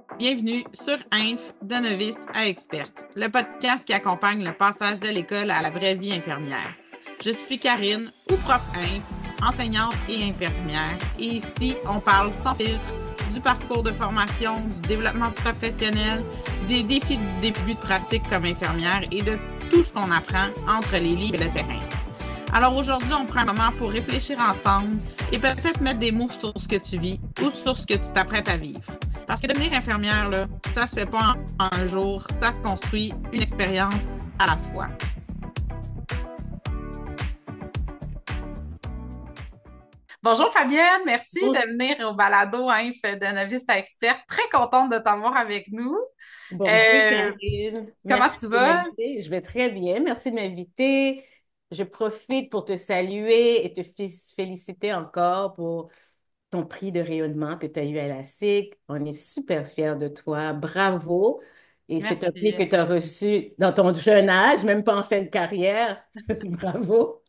Bienvenue sur Inf de novice à experte, le podcast qui accompagne le passage de l'école à la vraie vie infirmière. Je suis Karine, ou prof Inf, enseignante et infirmière, et ici, on parle sans filtre du parcours de formation, du développement professionnel, des défis du début de pratique comme infirmière et de tout ce qu'on apprend entre les livres et le terrain. Alors aujourd'hui, on prend un moment pour réfléchir ensemble et peut-être mettre des mots sur ce que tu vis ou sur ce que tu t'apprêtes à vivre. Parce que devenir infirmière, là, ça se fait pas en un jour, ça se construit une expérience à la fois. Bonjour Fabienne, merci de venir au balado Inf de novice à expert. Très contente de t'avoir avec nous. Bonjour Karine, Comment merci tu de vas? m'inviter. Je vais très bien, merci de m'inviter. Je profite pour te saluer et te féliciter encore pour ton prix de rayonnement que tu as eu à la SIC. On est super fiers de toi. Bravo. Et c'est un prix que Merci. tu as reçu dans ton jeune âge, même pas en fin de carrière. Bravo.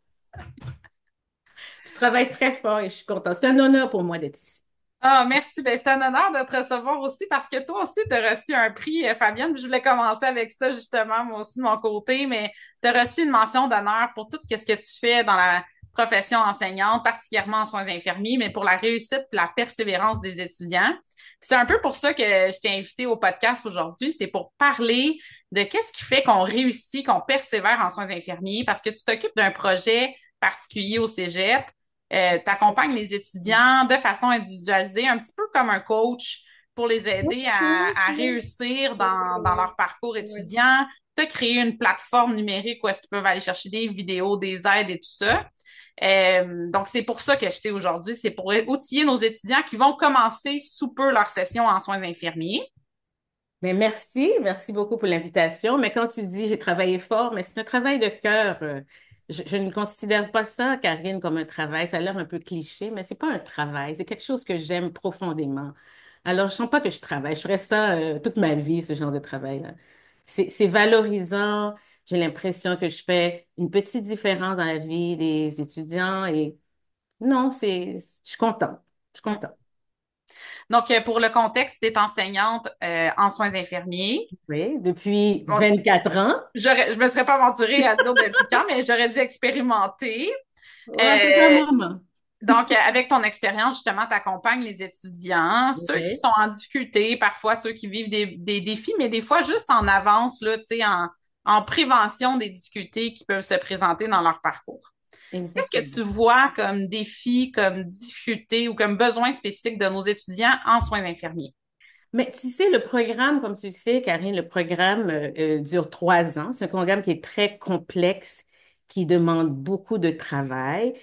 Tu travailles très fort et je suis contente. C'est un honneur pour moi d'être ici. Ah, merci. Ben, c'est un honneur de te recevoir aussi parce que toi aussi, tu as reçu un prix, Fabienne. Je voulais commencer avec ça, justement, moi aussi de mon côté, mais tu as reçu une mention d'honneur pour tout ce que tu fais dans la profession enseignante, particulièrement en soins infirmiers, mais pour la réussite et la persévérance des étudiants. Puis c'est un peu pour ça que je t'ai invité au podcast aujourd'hui. C'est pour parler de qu'est-ce qui fait qu'on réussit, qu'on persévère en soins infirmiers, parce que tu t'occupes d'un projet particulier au Cégep. Tu accompagnes les étudiants de façon individualisée, un petit peu comme un coach pour les aider à réussir dans leur parcours étudiant. Tu as créé une plateforme numérique où est-ce qu'ils peuvent aller chercher des vidéos, des aides et tout ça. Donc, c'est pour ça que je t'ai aujourd'hui. C'est pour outiller nos étudiants qui vont commencer sous peu leur session en soins infirmiers. Mais merci beaucoup pour l'invitation. Mais quand tu dis j'ai travaillé fort, mais c'est un travail de cœur. Je ne considère pas ça, Karine, comme un travail. Ça a l'air un peu cliché, mais c'est pas un travail. C'est quelque chose que j'aime profondément. Alors, je sens pas que je travaille. Je ferais ça toute ma vie, ce genre de travail-là. C'est valorisant. J'ai l'impression que je fais une petite différence dans la vie des étudiants et non, je suis contente. Je suis contente. Donc, pour le contexte, tu es enseignante en soins infirmiers. Oui, depuis Bon, 24 ans. je me serais pas aventurée à dire depuis quand, mais j'aurais dit expérimenter. Ouais, c'est un Euh, moment. donc, avec ton expérience, justement, tu accompagnes les étudiants, ceux qui Oui. sont en difficulté, parfois ceux qui vivent des défis, mais des fois juste en avance, là, tu sais, en prévention des difficultés qui peuvent se présenter dans leur parcours. Qu'est-ce que tu Exactement. vois comme défi, comme difficulté ou comme besoin spécifique de nos étudiants en soins infirmiers? Mais tu sais, le programme, comme tu le sais, Karine, le programme dure 3 ans. C'est un programme qui est très complexe, qui demande beaucoup de travail,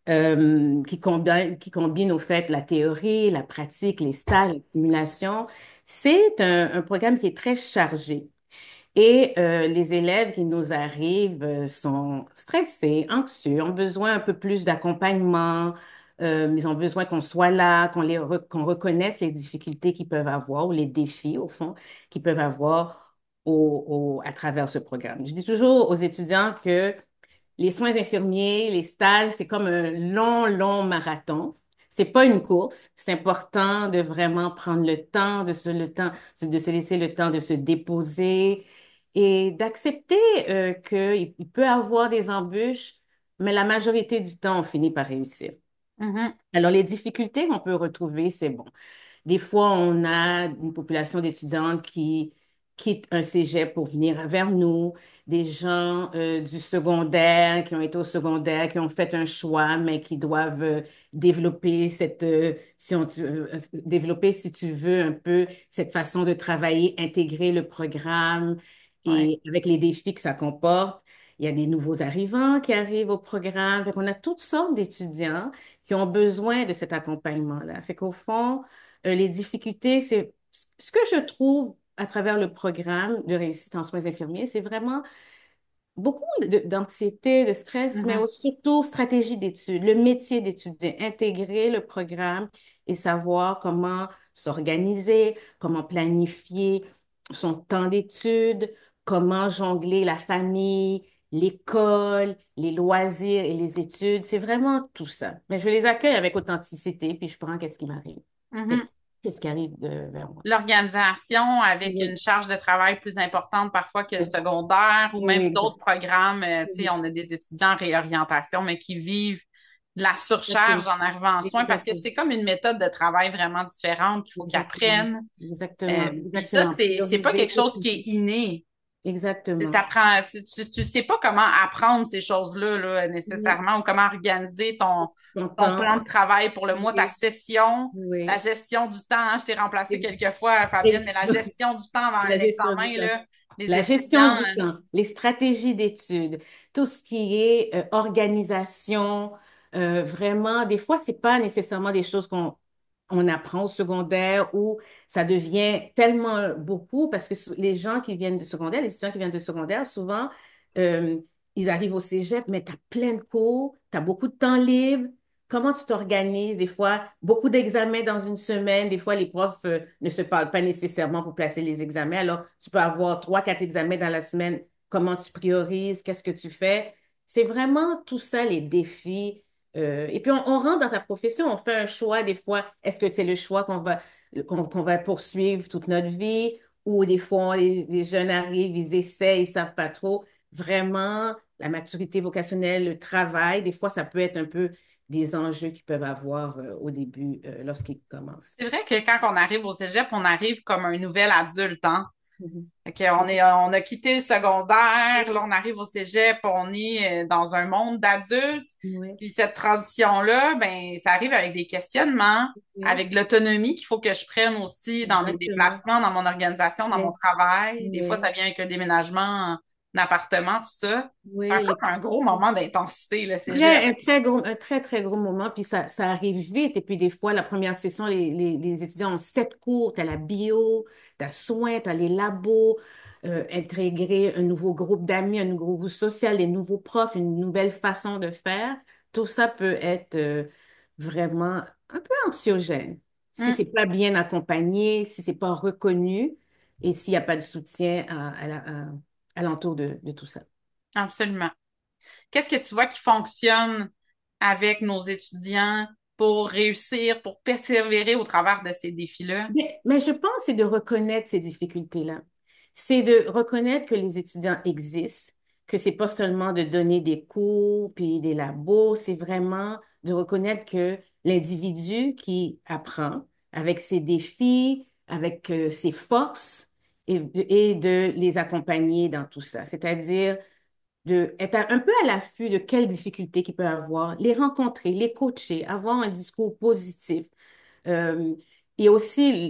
qui combine au fait la théorie, la pratique, les stages, les simulations. C'est un programme qui est très chargé. Et les élèves qui nous arrivent sont stressés, anxieux, ont besoin un peu plus d'accompagnement, ils ont besoin qu'on soit là, qu'on reconnaisse les difficultés qu'ils peuvent avoir ou les défis, au fond, qu'ils peuvent avoir à travers ce programme. Je dis toujours aux étudiants que les soins infirmiers, les stages, c'est comme un long, long marathon. C'est pas une course. C'est important de vraiment prendre de se laisser le temps de se déposer et d'accepter qu'il peut avoir des embûches, mais la majorité du temps, on finit par réussir. Mhm. Alors, les difficultés qu'on peut retrouver, c'est bon. Des fois, on a une population d'étudiantes qui quittent un cégep pour venir vers nous, des gens du secondaire qui ont été au secondaire, qui ont fait un choix, mais qui doivent développer développer, si tu veux, un peu cette façon de travailler, intégrer le programme Ouais. et avec les défis que ça comporte. Il y a des nouveaux arrivants qui arrivent au programme. Fait qu'on a toutes sortes d'étudiants qui ont besoin de cet accompagnement-là. Fait qu'au fond, les difficultés, c'est ce que je trouve à travers le programme de réussite en soins infirmiers, c'est vraiment beaucoup d'anxiété, de stress, mais Mhm. surtout stratégie d'études, le métier d'étudiant, intégrer le programme et savoir comment s'organiser, comment planifier son temps d'études, comment jongler la famille, l'école, les loisirs et les études. C'est vraiment tout ça. Mais je les accueille avec authenticité, puis je prends qu'est-ce qui m'arrive. Mhm. Qu'est-ce qui arrive vers moi? L'organisation avec une Oui, charge de travail plus importante parfois que le secondaire ou même oui, d'autres programmes. Tu sais, oui, on a des étudiants en réorientation, mais qui vivent de la surcharge exactement. en arrivant en soins parce que Exactement. c'est comme une méthode de travail vraiment différente qu'il faut qu'ils Exactement. apprennent. Exactement. Puis ça, Exactement. c'est pas Prioriser quelque chose qui est aussi. inné. Exactement. Tu sais pas comment apprendre ces choses-là là, Oui. nécessairement ou comment organiser ton plan Content. de travail pour le mois, ta Oui. session, la Oui. gestion du temps. Hein. Je t'ai remplacé Et- quelques fois, Fabienne, mais la et- gestion du temps avant La un gestion du examen, temps. là, les La gestion étudiants, du temps, les stratégies d'études, tout ce qui est organisation, vraiment, des fois, c'est pas nécessairement des choses qu'on apprend au secondaire ou ça devient tellement beaucoup parce que les gens qui viennent du secondaire, les étudiants qui viennent du secondaire, souvent, euh, ils arrivent au cégep, mais tu as plein de cours, tu as beaucoup de temps libre. Comment tu t'organises? Des fois, beaucoup d'examens dans une semaine. Des fois, les profs ne se parlent pas nécessairement pour placer les examens. Alors, tu peux avoir trois, quatre examens dans la semaine. Comment tu priorises? Qu'est-ce que tu fais? C'est vraiment tout ça, les défis. Et puis, on rentre dans ta profession, on fait un choix des fois. Est-ce que c'est le choix qu'on va poursuivre toute notre vie? Ou des fois, les jeunes arrivent, ils essaient, ils savent pas trop. Vraiment, la maturité vocationnelle, le travail, des fois, ça peut être un peu des enjeux qu'ils peuvent avoir au début lorsqu'ils commencent. c'est vrai que quand on arrive au cégep, on arrive comme un nouvel adulte, hein? Mhm. Fait on a quitté le secondaire, là, on arrive au cégep, on est dans un monde d'adultes. Oui, Puis cette transition-là, ben, ça arrive avec des questionnements, oui, avec de l'autonomie qu'il faut que je prenne aussi dans mes exactement. déplacements, dans mon organisation, dans mon Oui, travail. Des fois, ça oui, vient avec un déménagement d'appartement, tout ça. C'est oui, comme un gros moment d'intensité, le cégep. très, un très, très gros moment, puis ça arrive vite. Et puis des fois, la première session, les étudiants ont sept cours, tu as la bio, tu as soins, tu as les labos, intégrer un nouveau groupe d'amis, un nouveau groupe social, des nouveaux profs, une nouvelle façon de faire. Tout ça peut être vraiment un peu anxiogène si Hum, c'est pas bien accompagné, si c'est pas reconnu et s'il n'y a pas de soutien à l'entour de tout ça. absolument. Qu'est-ce que tu vois qui fonctionne avec nos étudiants pour réussir, pour persévérer au travers de ces défis-là? Mais je pense que c'est de reconnaître ces difficultés-là. C'est de reconnaître que les étudiants existent, que c'est pas seulement de donner des cours puis des labos, c'est vraiment de reconnaître que l'individu qui apprend avec ses défis, avec ses forces et de les accompagner dans tout ça. C'est-à-dire de être un peu à l'affût de quelles difficultés qu'il peut avoir, les rencontrer, les coacher, avoir un discours positif euh, et aussi,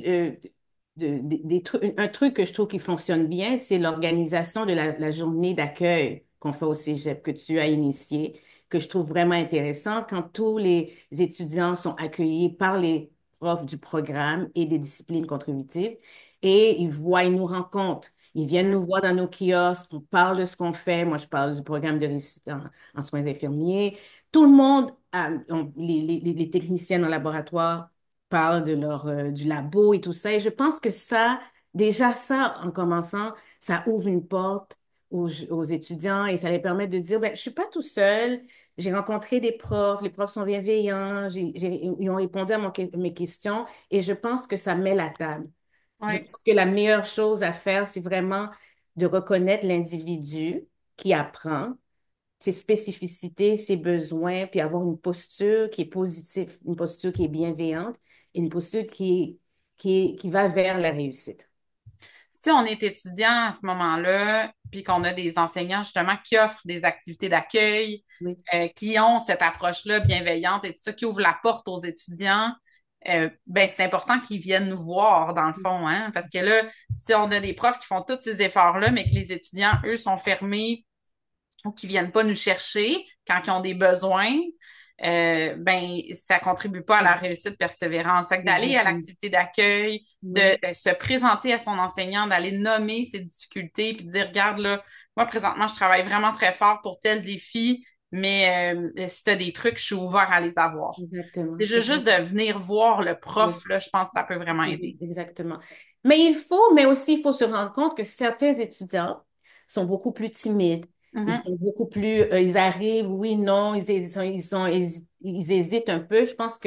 un truc que je trouve qui fonctionne bien, c'est l'organisation de la journée d'accueil qu'on fait au Cégep, que tu as initié, que je trouve vraiment intéressant quand tous les étudiants sont accueillis par les profs du programme et des disciplines contributives et ils nous rencontrent. Ils viennent nous voir dans nos kiosques, on parle de ce qu'on fait. Moi, je parle du programme de réussite en soins infirmiers. Tout le monde, les techniciens en laboratoire, parlent de du labo et tout ça. Et je pense que ça, déjà ça, en commençant, ça ouvre une porte aux étudiants et ça les permet de dire, ben, je suis pas tout seul. J'ai rencontré des profs, les profs sont bienveillants, ils ont répondu à mes questions et je pense que ça met la table. Je Oui. pense que la meilleure chose à faire, c'est vraiment de reconnaître l'individu qui apprend ses spécificités, ses besoins, puis avoir une posture qui est positive, une posture qui est bienveillante et une posture qui va vers la réussite. Si on est étudiant à ce moment-là, puis qu'on a des enseignants justement qui offrent des activités d'accueil, Oui, qui ont cette approche-là bienveillante et tout ça, qui ouvrent la porte aux étudiants, ben c'est important qu'ils viennent nous voir dans le fond, hein, parce que là, si on a des profs qui font tous ces efforts-là, mais que les étudiants, eux, sont fermés ou qui viennent pas nous chercher quand ils ont des besoins, ben ça contribue pas à la exact- réussite persévérance. Fait que d'aller à exactement. l'activité d'accueil, de Oui, se présenter à son enseignant, d'aller nommer ses difficultés, puis de dire, regarde là, moi présentement je travaille vraiment très fort pour tel défi, mais si tu as des trucs, je suis ouvert à les avoir. exactement. C'est juste de venir voir le prof, Oui, là, je pense que ça peut vraiment aider. exactement. Mais aussi, il faut se rendre compte que certains étudiants sont beaucoup plus timides. Ils Mhm. sont beaucoup plus, ils arrivent, oui, non, ils hésitent un peu. Je pense que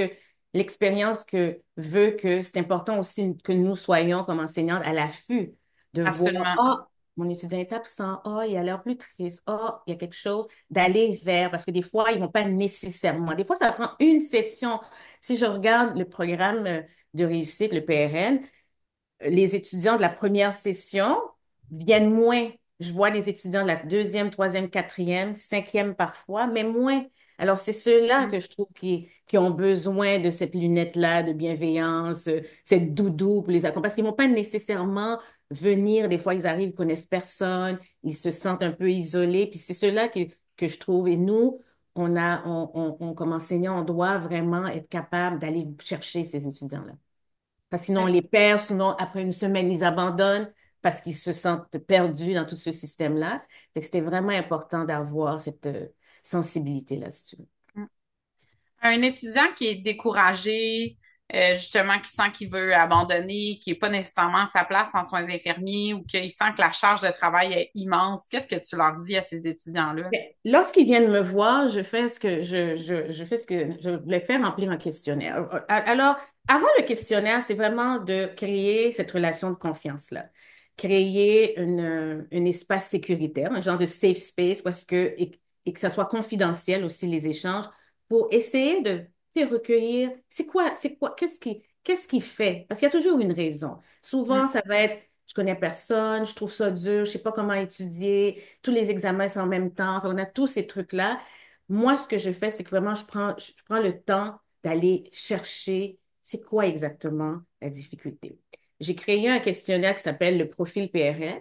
l'expérience que veut que c'est important aussi que nous soyons comme enseignantes à l'affût de voir, Absolument. ah, mon étudiant est absent, ah, il a l'air plus triste, ah, il y a quelque chose, d'aller vers, parce que des fois, ils vont pas nécessairement. Des fois, ça prend une session. Si je regarde le programme de réussite, le PRN, les étudiants de la première session viennent moins. Je vois les étudiants de la deuxième, troisième, quatrième, cinquième parfois, mais moins. Alors, c'est ceux-là que je trouve qui ont besoin de cette lunette-là de bienveillance, cette doudou pour les accompagner, parce qu'ils ne vont pas nécessairement venir. Des fois, ils arrivent, ils connaissent personne, ils se sentent un peu isolés. Puis c'est ceux-là que je trouve. Et nous, comme enseignants, on doit vraiment être capable d'aller chercher ces étudiants-là. Parce que sinon, on les perd, sinon, après une semaine, ils abandonnent parce qu'ils se sentent perdus dans tout ce système-là. Fait que c'était vraiment important d'avoir cette sensibilité-là, si tu veux. Un étudiant qui est découragé, justement, qui sent qu'il veut abandonner, qui n'est pas nécessairement à sa place en soins infirmiers ou qu'il sent que la charge de travail est immense, qu'est-ce que tu leur dis à ces étudiants-là? Mais lorsqu'ils viennent me voir, je fais ce que je voulais faire, remplir un questionnaire. Alors, avant le questionnaire, c'est vraiment de créer cette relation de confiance-là. Créer un espace sécuritaire, un genre de safe space où est-ce que, et que ça soit confidentiel aussi, les échanges, pour essayer de, tu sais, recueillir, c'est quoi, qu'est-ce qui fait? Parce qu'il y a toujours une raison. Mm. Souvent, ça va être, je connais personne, je trouve ça dur, je sais pas comment étudier, tous les examens sont en même temps. Enfin, on a tous ces trucs-là. Moi, ce que je fais, c'est que vraiment, je prends le temps d'aller chercher c'est quoi exactement la difficulté. J'ai créé un questionnaire qui s'appelle le profil PRN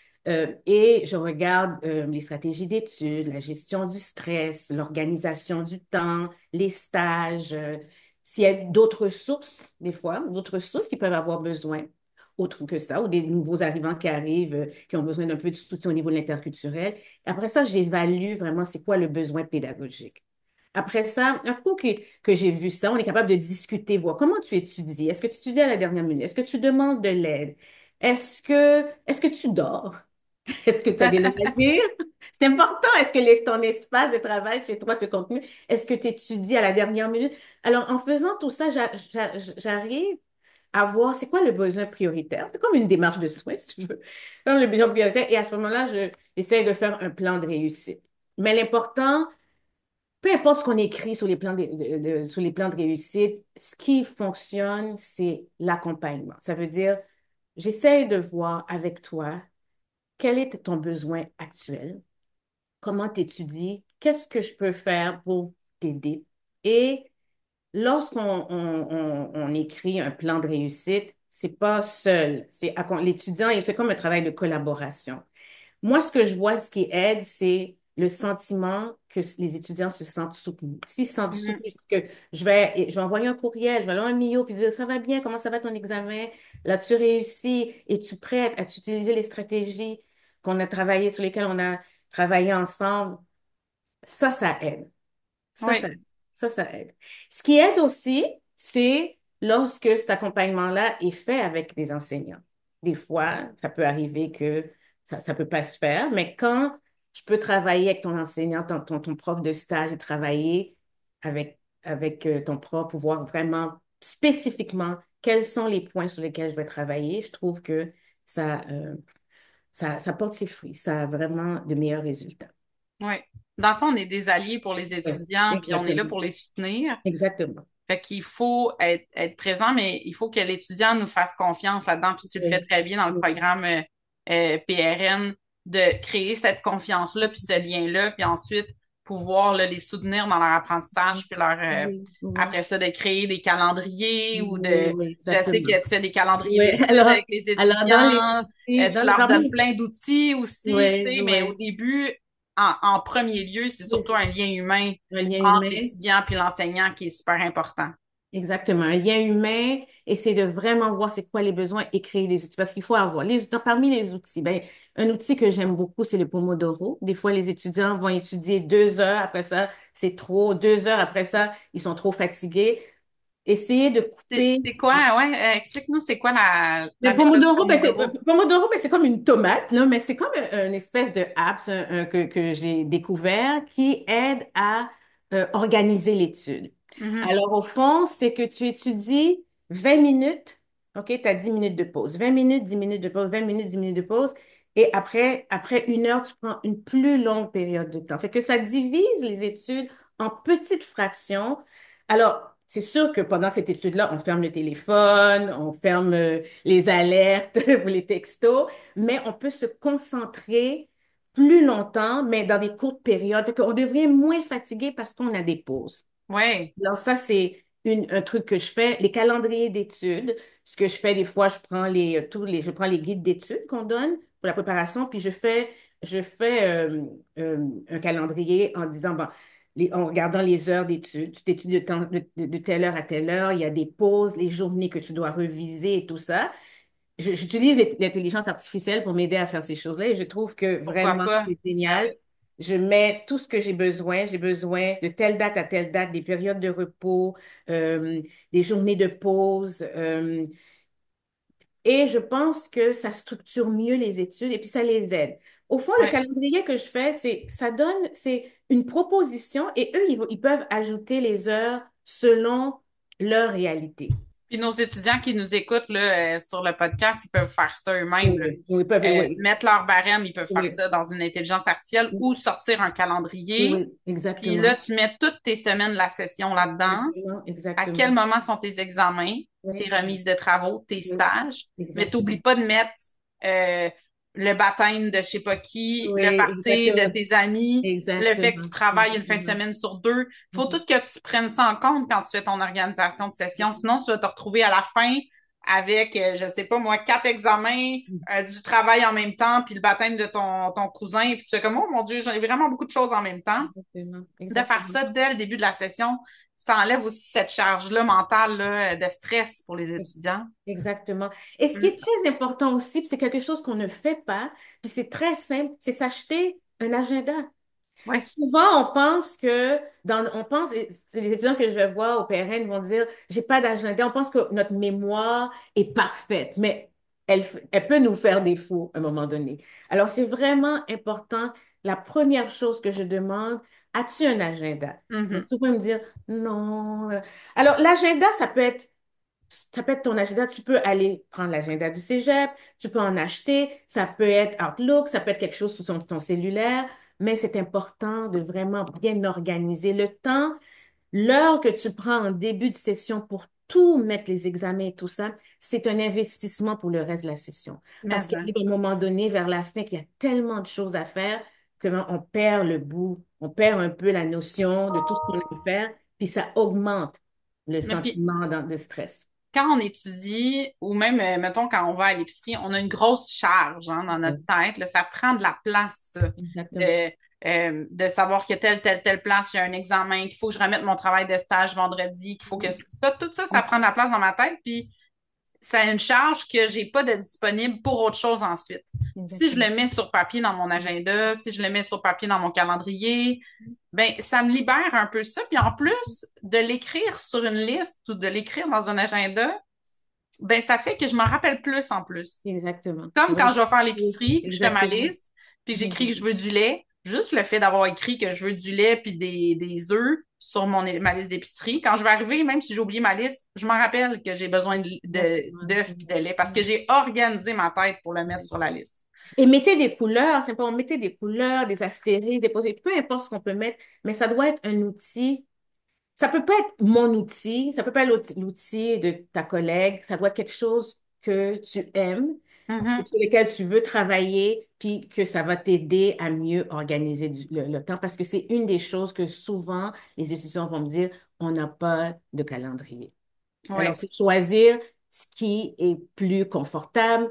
et je regarde les stratégies d'études, la gestion du stress, l'organisation du temps, les stages, s'il y a d'autres sources, des fois, d'autres sources qui peuvent avoir besoin autre que ça, ou des nouveaux arrivants qui arrivent, qui ont besoin d'un peu de soutien au niveau de l'interculturel. Après ça, j'évalue vraiment c'est quoi le besoin pédagogique. Après ça, un coup que j'ai vu ça, on est capable de discuter, voir comment tu étudies. Est-ce que tu étudies à la dernière minute? Est-ce que tu demandes de l'aide? Est-ce que tu dors? Est-ce que tu as des loisirs? C'est important. Est-ce que ton espace de travail chez toi te compte mieux? Est-ce que tu étudies à la dernière minute? Alors, en faisant tout ça, j'arrive à voir c'est quoi le besoin prioritaire. C'est comme une démarche de soins, si tu veux. Comme le besoin prioritaire. Et à ce moment-là, j'essaie de faire un plan de réussite. Mais l'important, peu importe ce qu'on écrit sur les plans sur les plans de réussite, ce qui fonctionne, c'est l'accompagnement. Ça veut dire, j'essaie de voir avec toi quel est ton besoin actuel, comment tu étudies, qu'est-ce que je peux faire pour t'aider. Et lorsqu'on on écrit un plan de réussite, c'est pas seul, l'étudiant, c'est comme un travail de collaboration. Moi, ce que je vois, ce qui aide, c'est le sentiment que les étudiants se sentent soutenus. S'ils se sentent Mhm. soutenus, c'est que je vais envoyer un courriel, je vais aller à un MIO puis dire, ça va bien, comment ça va ton examen? Là, tu réussis, es-tu prête à utiliser les stratégies qu'on a travaillées, sur lesquelles on a travaillé ensemble? Ça aide. Ça, ça, Oui, ça aide. Ce qui aide aussi, c'est lorsque cet accompagnement-là est fait avec des enseignants. Des fois, ça peut arriver que ça peut pas se faire, mais quand je peux travailler avec ton enseignant, ton prof de stage et travailler avec ton prof pour voir vraiment spécifiquement quels sont les points sur lesquels je vais travailler, je trouve que ça, ça porte ses fruits. Ça a vraiment de meilleurs résultats. oui. Dans le fond, on est des alliés pour les Oui, étudiants, puis on est là exactement. pour les soutenir. Exactement. Fait qu'il faut être présent, mais il faut que l'étudiant nous fasse confiance là-dedans. Puis tu le fais Oui. très bien dans le Oui. programme PRN de créer cette confiance-là, puis ce lien-là, puis ensuite pouvoir là, les soutenir dans leur apprentissage, puis Oui, oui, après ça, de créer des calendriers ou oui, oui, je sais exactement. que tu as des calendriers Oui, d'études avec les alors dans les, étudiants, tu leur donnes parmi, plein d'outils aussi, tu oui, sais, mais au oui, début, en premier lieu, c'est surtout un lien humain un lien entre humain, l'étudiant puis l'enseignant qui est super important. exactement, un lien humain, et c'est de vraiment voir c'est quoi les besoins et créer des outils, parce qu'il faut avoir, parmi les outils, ben, un outil que j'aime beaucoup, c'est le Pomodoro. Des fois, les étudiants vont étudier 2 heures, après ça, c'est trop, 2 heures, après ça, ils sont trop fatigués. Essayez de couper. C'est quoi, ouais, explique-nous c'est quoi la Le méthode Pomodoro, Pomodoro. C'est comme une tomate, là, mais c'est comme une espèce de apps que j'ai découvert qui aide à organiser l'étude. Mhm. Alors, au fond, c'est que tu étudies 20 minutes, OK, tu as 10 minutes de pause. 20 minutes, 10 minutes de pause, 20 minutes, 10 minutes de pause. Et après 1 heure, tu prends une plus longue période de temps. Fait que ça divise les études en petites fractions. Alors, c'est sûr que pendant cette étude-là, on ferme le téléphone, on ferme les alertes ou les textos, mais on peut se concentrer plus longtemps, mais dans des courtes périodes. Fait qu'on devient moins fatigué parce qu'on a des pauses. Oui. Alors ça, c'est un truc que je fais. Les calendriers d'études, ce que je fais des fois, je prends les guides d'études qu'on donne pour la préparation, puis je fais un calendrier en disant, bon, en regardant les heures d'études, tu t'étudies de telle heure à telle heure, il y a des pauses, les journées que tu dois reviser et tout ça. J'utilise l'intelligence artificielle pour m'aider à faire ces choses-là et je trouve que Pourquoi vraiment pas? c'est Ben génial. oui. Je mets tout ce que j'ai besoin. J'ai besoin de telle date à telle date, des périodes de repos, euh, des journées de pause. Et je pense que ça structure mieux les études et puis ça les aide. Au fond, le Ouais. calendrier que je fais, c'est une proposition et eux, ils peuvent ajouter les heures selon leur réalité. Puis nos étudiants qui nous écoutent là, sur le podcast, ils peuvent faire ça eux-mêmes, là. Oui, oui, ils peuvent, oui, Mettre leur barème, ils peuvent faire oui, ça dans une intelligence artificielle ou sortir un calendrier. oui, Puis là, exactement. tu mets toutes tes semaines de la session là-dedans. Exactement, À quel exactement. moment sont tes examens, tes Oui, remises de travaux, tes oui, stages. Mais t'oublies exactement. pas de mettre euh, le baptême de je sais pas qui, le Oui, party de exactement. tes amis, le fait que tu Exactement. travailles une fin de Exactement. semaine sur deux. Faut Mhm. tout que tu prennes ça en compte quand tu fais ton organisation de session. Sinon, tu vas te retrouver à la fin avec, je sais pas moi, 4 examens, du travail en même temps, puis le baptême de ton cousin, puis tu fais comme, oh mon Dieu, j'ai vraiment beaucoup de choses en même temps. Exactement. De faire Exactement. ça dès le début de la session, ça enlève aussi cette charge-là mentale là, de stress pour les étudiants. Exactement. Et ce qui est Mm. très important aussi, puis c'est quelque chose qu'on ne fait pas, puis c'est très simple, c'est s'acheter un agenda. Oui. Souvent, on pense que, et c'est les étudiants que je vais voir au PRN vont dire, j'ai pas d'agenda. On pense que notre mémoire est parfaite, mais elle peut nous faire défaut à un moment donné. Alors, c'est vraiment important. La première chose que je demande, as-tu un agenda? Mais Mhm. tu peux me dire, non. Alors, l'agenda, ça peut être ton agenda, tu peux aller prendre l'agenda du cégep, tu peux en acheter, ça peut être Outlook, ça peut être quelque chose sur ton cellulaire, mais c'est important de vraiment bien organiser le temps, l'heure que tu prends en début de session pour tout mettre les examens et tout ça, c'est un investissement pour le reste de la session. Parce Mais, qu'il y a un moment donné, vers la fin, qu'il y a tellement de choses à faire que on perd le bout, on perd un peu la notion de tout ce qu'on a à faire, puis ça augmente le mais puis, sentiment de stress. quand on étudie, ou même, mettons, quand on va à l'épicerie, on a une grosse charge hein, dans notre Oui, tête. Là, ça prend de la place, ça, exactement. de savoir que telle place, il y a un examen, qu'il faut que je remette mon travail de stage vendredi, qu'il faut que ça, tout ça, ça prend de la place dans ma tête. Puis ça a une charge que j'ai pas de disponible pour autre chose ensuite. Si je Exactement. le mets sur papier dans mon agenda, si je le mets sur papier dans mon calendrier, ben ça me libère un peu ça. Puis en plus de l'écrire sur une liste ou de l'écrire dans un agenda, ben ça fait que je m'en rappelle plus en plus. Exactement. Comme quand Oui, je vais faire oui, l'épicerie, je fais ma exactement. liste, puis j'écris que je Exactement. veux du lait. Juste le fait d'avoir écrit que je veux du lait puis des œufs sur ma liste d'épicerie. Quand je vais arriver, même si j'ai oublié ma liste, je m'en rappelle que j'ai besoin Exactement. d'œufs puis de lait parce que j'ai organisé ma tête pour le mettre sur la liste. Et mettez des couleurs, c'est pas, mettez des couleurs, des astérisques, peu importe ce qu'on peut mettre, mais ça doit être un outil. Ça peut pas être mon outil, ça peut pas être l'outil de ta collègue, ça doit être quelque chose que tu aimes, Mhm. sur lesquels tu veux travailler, puis que ça va t'aider à mieux organiser le temps, parce que c'est une des choses que souvent les étudiants vont me dire, on n'a pas de calendrier. Alors, Oui. c'est choisir ce qui est plus confortable,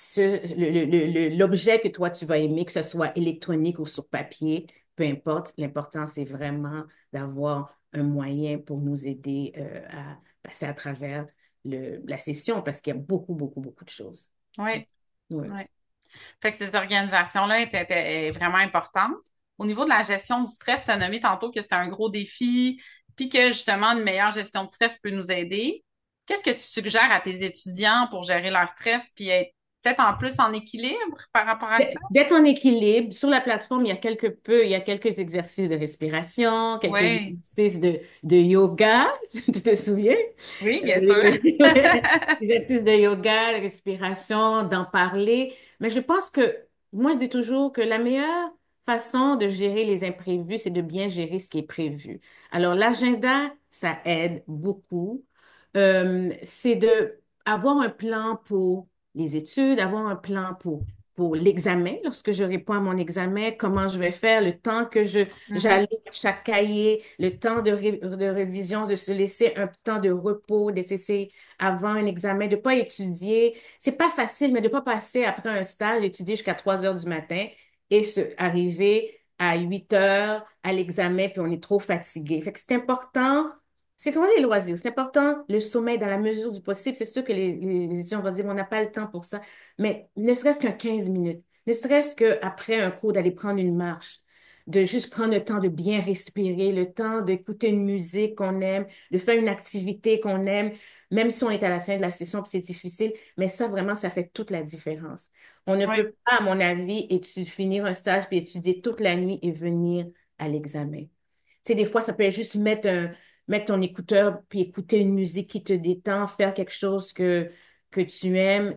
l'objet que toi tu vas aimer, que ce soit électronique ou sur papier, peu importe. L'important, c'est vraiment d'avoir un moyen pour nous aider à passer à travers la session parce qu'il y a beaucoup, beaucoup, beaucoup de choses. Oui. Oui, Oui. Fait que cette organisation-là est vraiment importante. Au niveau de la gestion du stress, tu as nommé tantôt que c'était un gros défi, puis que justement, une meilleure gestion du stress peut nous aider. Qu'est-ce que tu suggères à tes étudiants pour gérer leur stress puis être peut-être en plus en équilibre par rapport à ça. D'être en équilibre. Sur la plateforme, il y a quelques exercices de respiration, quelques Oui, exercices de yoga, si tu te souviens. oui, bien sûr. Euh, exercices de yoga, de respiration, d'en parler. Mais je pense que, moi, je dis toujours que la meilleure façon de gérer les imprévus, c'est de bien gérer ce qui est prévu. Alors, l'agenda, ça aide beaucoup. C'est de avoir un plan pour les études, avoir un plan pour l'examen, lorsque je réponds à mon examen, comment je vais faire, le temps que Mhm. j'alloue à chaque cahier, le temps de révision, de se laisser un temps de repos, de cesser avant un examen, de pas étudier. C'est pas facile, mais de pas passer après un stage, étudier jusqu'à 3 heures du matin et arriver à 8 heures à l'examen, puis on est trop fatigué. Fait que c'est important. C'est comme les loisirs. C'est important le sommeil dans la mesure du possible. C'est sûr que les étudiants vont dire, on n'a pas le temps pour ça. Mais ne serait-ce qu'un 15 minutes, ne serait-ce qu'après un cours d'aller prendre une marche, de juste prendre le temps de bien respirer, le temps d'écouter une musique qu'on aime, de faire une activité qu'on aime, même si on est à la fin de la session puis c'est difficile, mais ça vraiment, ça fait toute la différence. On ne Oui. peut pas, à mon avis, finir un stage puis étudier toute la nuit et venir à l'examen. Tu sais, des fois, ça peut être juste mettre ton écouteur puis écouter une musique qui te détend, faire quelque chose que tu aimes.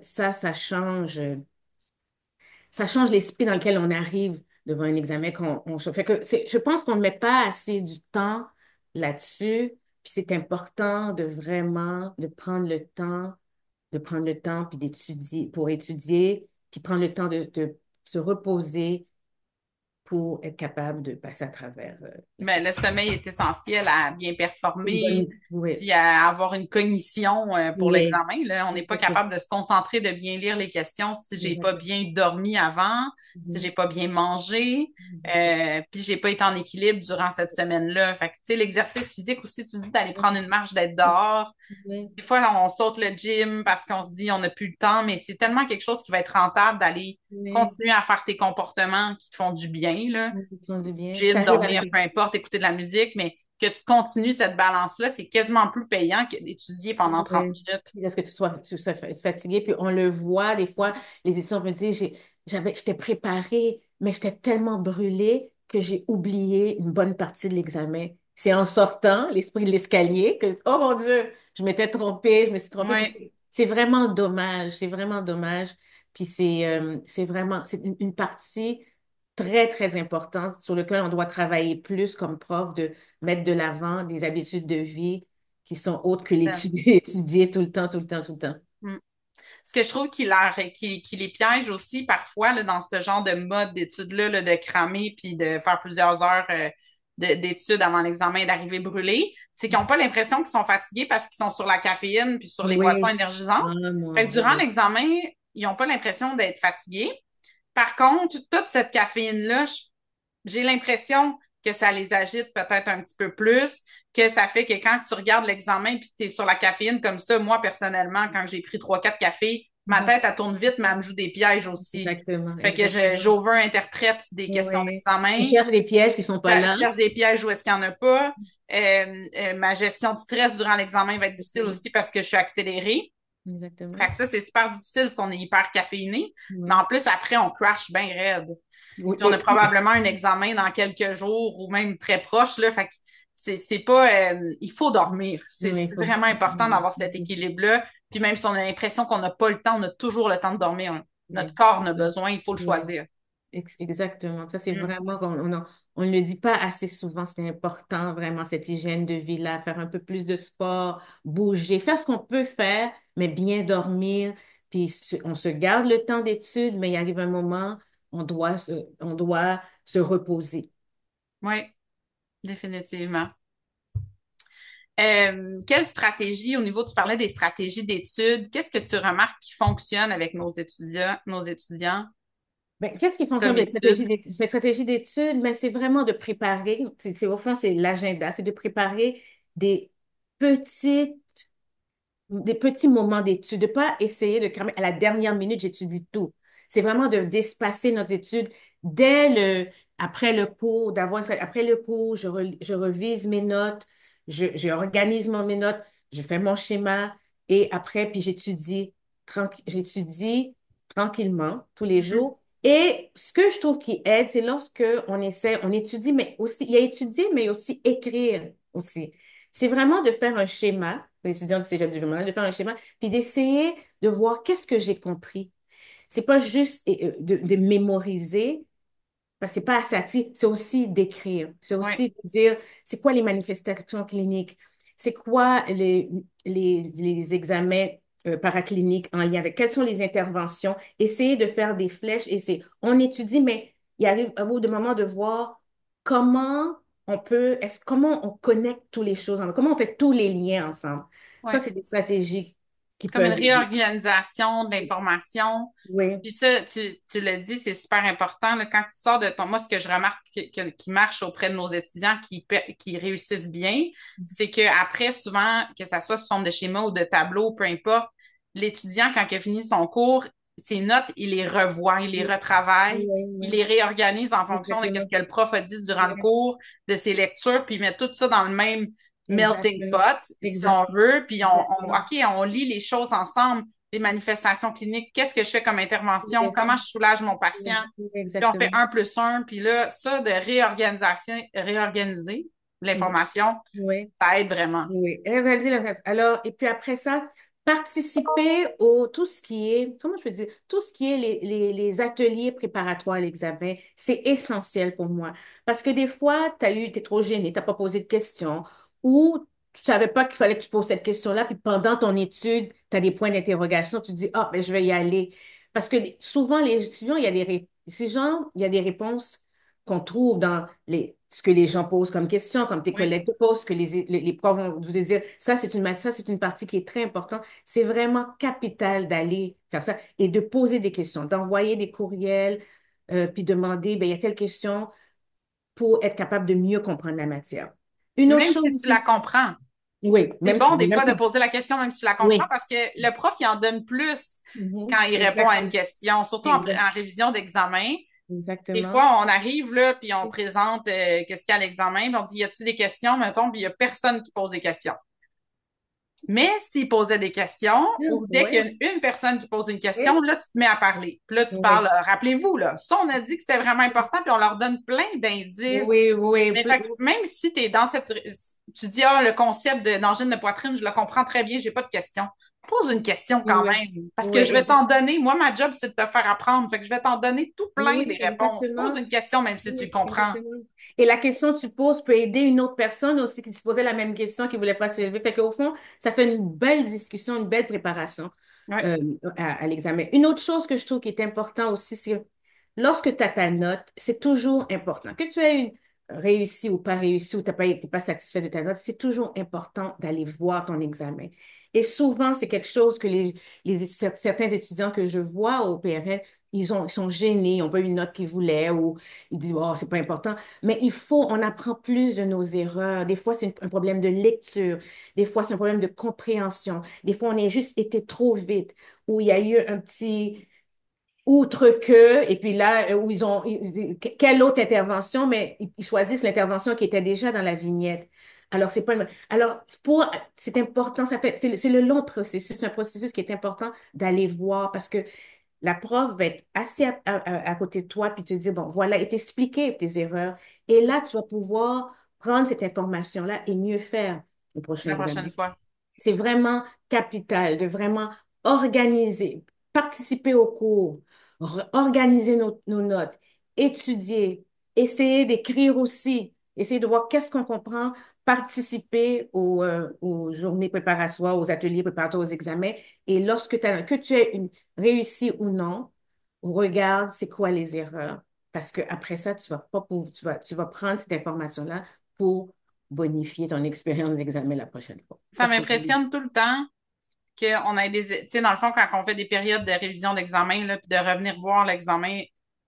Ça change l'esprit dans lequel on arrive devant un examen qu'on se fait que je pense qu'on ne met pas assez du temps là-dessus. Puis c'est important de vraiment de prendre le temps puis d'étudier pour étudier, puis prendre le temps de se reposer pour être capable de passer à travers la Ben, le session. sommeil est essentiel à bien Une performer, bonne, oui, puis à avoir une cognition pour oui, l'examen. Là, on n'est pas exactement. capable de se concentrer, de bien lire les questions si j'ai pas Exactement. bien dormi avant, si Mhm. j'ai pas bien mangé, puis j'ai pas été en équilibre durant cette semaine-là. Fait que, tu sais, l'exercice physique aussi, tu dis d'aller prendre une marche, d'être dehors. Oui, Des fois, on saute le gym parce qu'on se dit on n'a plus le temps, mais c'est tellement quelque chose qui va être rentable d'aller oui, continuer à faire tes comportements qui te font du bien, là. oui, ils font du bien. Tu Gym, arrives à dormir, peu importe, écouter de la musique, mais que tu continues cette balance-là, c'est quasiment plus payant que d'étudier pendant 30 oui. minutes. Parce que tu sois fatigué, puis on le voit, des fois, les étudiants me disent, j'étais préparée, mais j'étais tellement brûlée que j'ai oublié une bonne partie de l'examen. C'est en sortant, l'esprit de l'escalier, que, oh mon Dieu, je m'étais trompée, je me suis trompée, puis Oui, c'est vraiment dommage, c'est vraiment dommage. Puis c'est vraiment, c'est une partie très, très importante sur laquelle on doit travailler plus comme prof, de mettre de l'avant des habitudes de vie qui sont autres que l'étudier, étudier tout le temps, tout le temps, tout le temps. mm. Ce que je trouve qui les piège aussi parfois là, dans ce genre de mode d'études-là, là, de cramer puis de faire plusieurs heures d'études avant l'examen et d'arriver brûlés, c'est qu'ils n'ont pas l'impression qu'ils sont fatigués parce qu'ils sont sur la caféine puis sur les boissons Oui. énergisantes. Ah, mon Fait que durant Dieu. l'examen, ils n'ont pas l'impression d'être fatigués. Par contre, toute cette caféine-là, j'ai l'impression que ça les agite peut-être un petit peu plus, que ça fait que quand tu regardes l'examen et que tu es sur la caféine comme ça, moi, personnellement, quand j'ai pris 3, 4 cafés, ma Mhm. tête, elle tourne vite, mais elle me joue des pièges aussi. Exactement, Fait que exactement. j'over-interprète des questions Oui. Tu d'examen. cherches des pièges qui sont pas Je là. cherche des pièges où est-ce qu'il n'y en a pas. Ma gestion de stress durant l'examen va être difficile Exactement. aussi parce que je suis accélérée. Fait Exactement. que ça, c'est super difficile si on est hyper caféiné. Mais Oui. en plus, après, on crash bien raide. Oui, Puis on a probablement un examen dans quelques jours ou même très proche, là. Fait que c'est pas. Il faut dormir. oui, il C'est faut. vraiment important Oui. d'avoir cet équilibre-là. Puis même si on a l'impression qu'on n'a pas le temps, on a toujours le temps de dormir. Notre Oui. corps en a besoin, il faut le Oui. choisir. Exactement. Ça, c'est Mm. vraiment on ne le dit pas assez souvent. C'est important, vraiment, cette hygiène de vie-là, faire un peu plus de sport, bouger, faire ce qu'on peut faire, mais bien dormir. Puis on se garde le temps d'études, mais il arrive un moment, on doit se reposer. Oui, définitivement. Quelle stratégie, au niveau, tu parlais des stratégies d'études, qu'est-ce que tu remarques qui fonctionne avec nos étudiants Ben, qu'est-ce qui fonctionne comme les stratégies études? d'études? Les stratégies d'études, mais c'est vraiment de préparer, au fond, c'est l'agenda, c'est de préparer des petites des petits moments d'études, de pas essayer de cramer à la dernière minute, j'étudie tout. C'est vraiment d'espacer nos études après le cours, après le cours, je revise mes notes, j'organise mes notes, je fais mon schéma et après, puis j'étudie. J'étudie tranquillement, tous les Mhm. jours. Et ce que je trouve qui aide, c'est lorsque on essaie, on étudie, mais aussi, il y a étudier, mais aussi écrire aussi. C'est vraiment de faire un schéma, les étudiants du Cégep du Vermont, de faire un schéma, puis d'essayer de voir qu'est-ce que j'ai compris. C'est pas juste de mémoriser, parce que c'est pas assez actif, c'est aussi d'écrire. C'est Ouais, aussi de dire, c'est quoi les manifestations cliniques? C'est quoi les examens paracliniques en lien avec? Quelles sont les interventions? Essayer de faire des flèches et on étudie, mais il arrive à bout de moment de voir comment comment on connecte toutes les choses, comment on fait tous les liens ensemble. Ça, ouais. c'est des stratégies qui Comme une peuvent aider. réorganisation de l'information. Oui. Puis ça, tu l'as dit, c'est super important. Là, quand tu sors de ton... Moi, ce que je remarque qui marche auprès de nos étudiants qui réussissent bien, c'est qu'après, souvent, que ça soit sous forme de schéma ou de tableau, peu importe, l'étudiant, quand il a fini son cours, ses notes, il les revoit, il les Oui, retravaille, oui, il oui. les réorganise en fonction de ce Exactement. que le prof a dit durant le Oui. cours, de ses lectures, puis il met tout ça dans le même melting Exactement. pot, si on Exactement. veut, puis Exactement. OK, on lit les choses ensemble, les manifestations cliniques, qu'est-ce que je fais comme intervention, Oui, comment je soulage mon patient, oui, puis on fait exactement. un plus un, puis là, ça de réorganiser Mhm. l'information, Oui, ça aide vraiment. oui. Réaliser le reste. Alors, et puis après ça, participer au tout ce qui est, comment je peux dire, tout ce qui est les ateliers préparatoires à l'examen, c'est essentiel pour moi. Parce que des fois, t'es trop gêné, t'as pas posé de questions, ou tu savais pas qu'il fallait que tu poses cette question-là, puis pendant ton étude, tu as des points d'interrogation, tu dis, ah, ben, je vais y aller. Parce que souvent, les étudiants, il y a des réponses qu'on trouve dans ce que les gens posent comme question, comme tes Oui. collègues te posent, ce que les profs vont vous dire, ça, c'est une partie qui est très importante. C'est vraiment capital d'aller faire ça et de poser des questions, d'envoyer des courriels, puis demander, ben, il y a telle question pour être capable de mieux comprendre la matière. Une autre Même chose si tu la aussi, comprends. oui, C'est même, bon des même fois de si, poser la question, même si tu la comprends, oui, parce que le prof, il en donne plus mhm, quand il répond à une exactement, question, surtout exact, en révision d'examen. Des exactement. fois, on arrive là, puis on présente qu'est-ce qu'il y a à l'examen, puis on dit, y a-t-il des questions, mettons, puis il n'y a personne qui pose des questions. Mais s'il posait des questions, ou dès qu'il y a Oui, une personne qui pose une question, oui, là, tu te mets à parler. Puis là, tu parles, oui, rappelez-vous, là, ça, on a dit que c'était vraiment important, puis on leur donne plein d'indices. oui, oui, Mais fait, que même si tu es dans cette. Tu dis, ah, le concept d'angine de poitrine, je le comprends très bien, j'ai pas de question. Pose une question oui, quand oui, même. Parce que je vais oui, t'en donner. Moi, ma job, c'est de te faire apprendre. Fait que je vais t'en donner tout plein des oui, réponses. Pose exactement. une question, même si tu le Oui, comprends. exactement. Et la question que tu poses peut aider une autre personne aussi qui se posait la même question, qui ne voulait pas se lever. Fait qu'au fond, ça fait une belle discussion, une belle préparation Oui. euh, à l'examen. Une autre chose que je trouve qui est important aussi, c'est lorsque tu as ta note, c'est toujours important. Que tu aies une réussi ou pas réussi ou tu n'es pas satisfait de ta note, c'est toujours important d'aller voir ton examen. Et souvent, c'est quelque chose que certains étudiants que je vois au PRN, ils sont gênés, ils n'ont pas eu une note qu'ils voulaient ou ils disent, oh, c'est pas important. Mais on apprend plus de nos erreurs. Des fois, c'est un problème de lecture. Des fois, c'est un problème de compréhension. Des fois, on a juste été trop vite ou il y a eu un petit outre que, et puis là, où quelle autre intervention, mais ils choisissent l'intervention qui était déjà dans la vignette. Alors, c'est pas alors, c'est important, c'est le long processus, un processus qui est important d'aller voir parce que la prof va être assis à côté de toi puis te dire, bon, voilà, et t'expliquer tes erreurs. Et là, tu vas pouvoir prendre cette information-là et mieux faire le prochain La examen. prochaine fois. C'est vraiment capital de vraiment organiser, participer au cours, organiser nos notes, étudier, essayer d'écrire aussi, essayer de voir qu'est-ce qu'on comprend, participer aux journées préparatoires, aux ateliers préparatoires aux examens. Et que tu aies réussi ou non, regarde c'est quoi les erreurs. Parce qu'après ça, tu vas pas tu vas prendre cette information-là pour bonifier ton expérience d'examen la prochaine fois. Ça Ça, c'est vraiment. m'impressionne tout le temps qu'on ait des. Tu sais, dans le fond, quand on fait des périodes de révision d'examen, là, puis de revenir voir l'examen,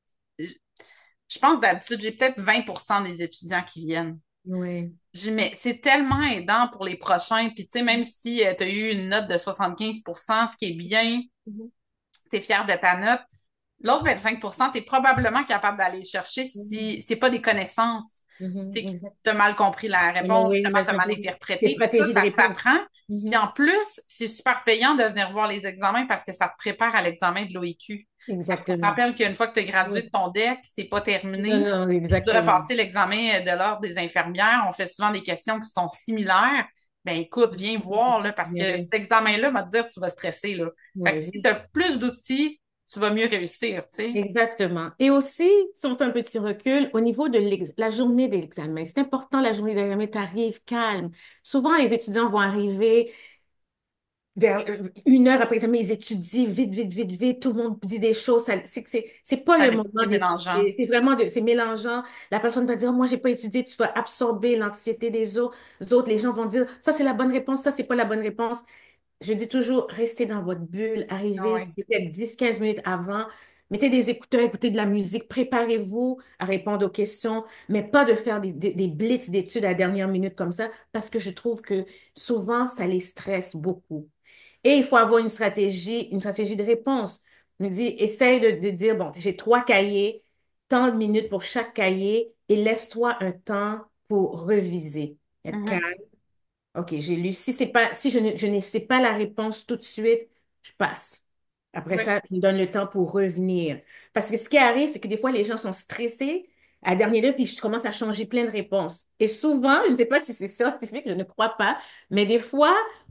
je pense d'habitude, j'ai peut-être 20% des étudiants qui viennent. Oui. Je dis, mais c'est tellement aidant pour les prochains. Puis, tu sais, même si tu as eu une note de 75%, ce qui est bien, Mhm. tu es fier de ta note, l'autre 25%, tu es probablement capable d'aller chercher Mhm. si c'est pas des connaissances. Mhm, C'est que exact. tu as mal compris la Oui, réponse, oui, justement, mal tu as mal compris. Les interprété. Puis stratégies de ça réponse. s'apprend. Puis Mhm. en plus, c'est super payant de venir voir les examens parce que ça te prépare à l'examen de l'OIQ. Parce qu'on se Exactement. rappelle qu'une fois que tu es gradué de Oui. ton DEC, c'est pas Non, terminé. non, Tu voudrais exactement. passer l'examen de l'ordre des infirmières. On fait souvent des questions qui sont similaires. Ben écoute, viens voir, là, parce Bien, que bien. cet examen-là va te dire que tu vas stresser, là. Fait que si tu Oui, as plus d'outils, tu vas mieux réussir, tu sais. exactement. Et aussi, si on fait un petit recul, au niveau de la journée de l'examen, c'est important, la journée de l'examen, tu arrives calme. Souvent, les étudiants vont arriver vers 1 heure après l'examen, ils étudient vite, vite, vite, vite, tout le monde dit des choses. C'est pas le moment C'est mélangeant. d'étudier, c'est vraiment c'est mélangeant. La personne va dire, moi, j'ai pas étudié, tu vas absorber l'anxiété des autres. Les gens vont dire, ça, c'est la bonne réponse, ça, c'est pas la bonne réponse. Je dis toujours, restez dans votre bulle, Ah arrivez ouais. peut-être 10, 15 minutes avant, mettez des écouteurs, écoutez de la musique, préparez-vous à répondre aux questions, mais pas de faire des blitz d'études à la dernière minute comme ça, parce que je trouve que souvent, ça les stresse beaucoup. Et il faut avoir une stratégie de réponse. On me dit, essaye de dire, bon, j'ai 3 cahiers, tant de minutes pour chaque cahier, et laisse-toi un temps pour reviser. Être Mhm. calme. OK, j'ai lu. Si je ne sais pas la réponse tout de suite, je passe. Après Oui. ça, je me donne le temps pour revenir. Parce que ce qui arrive, c'est que des fois, les gens sont stressés à la dernière minute, puis je commence à changer plein de réponses. Et souvent, je ne sais pas si c'est scientifique, je ne crois pas, mais des fois,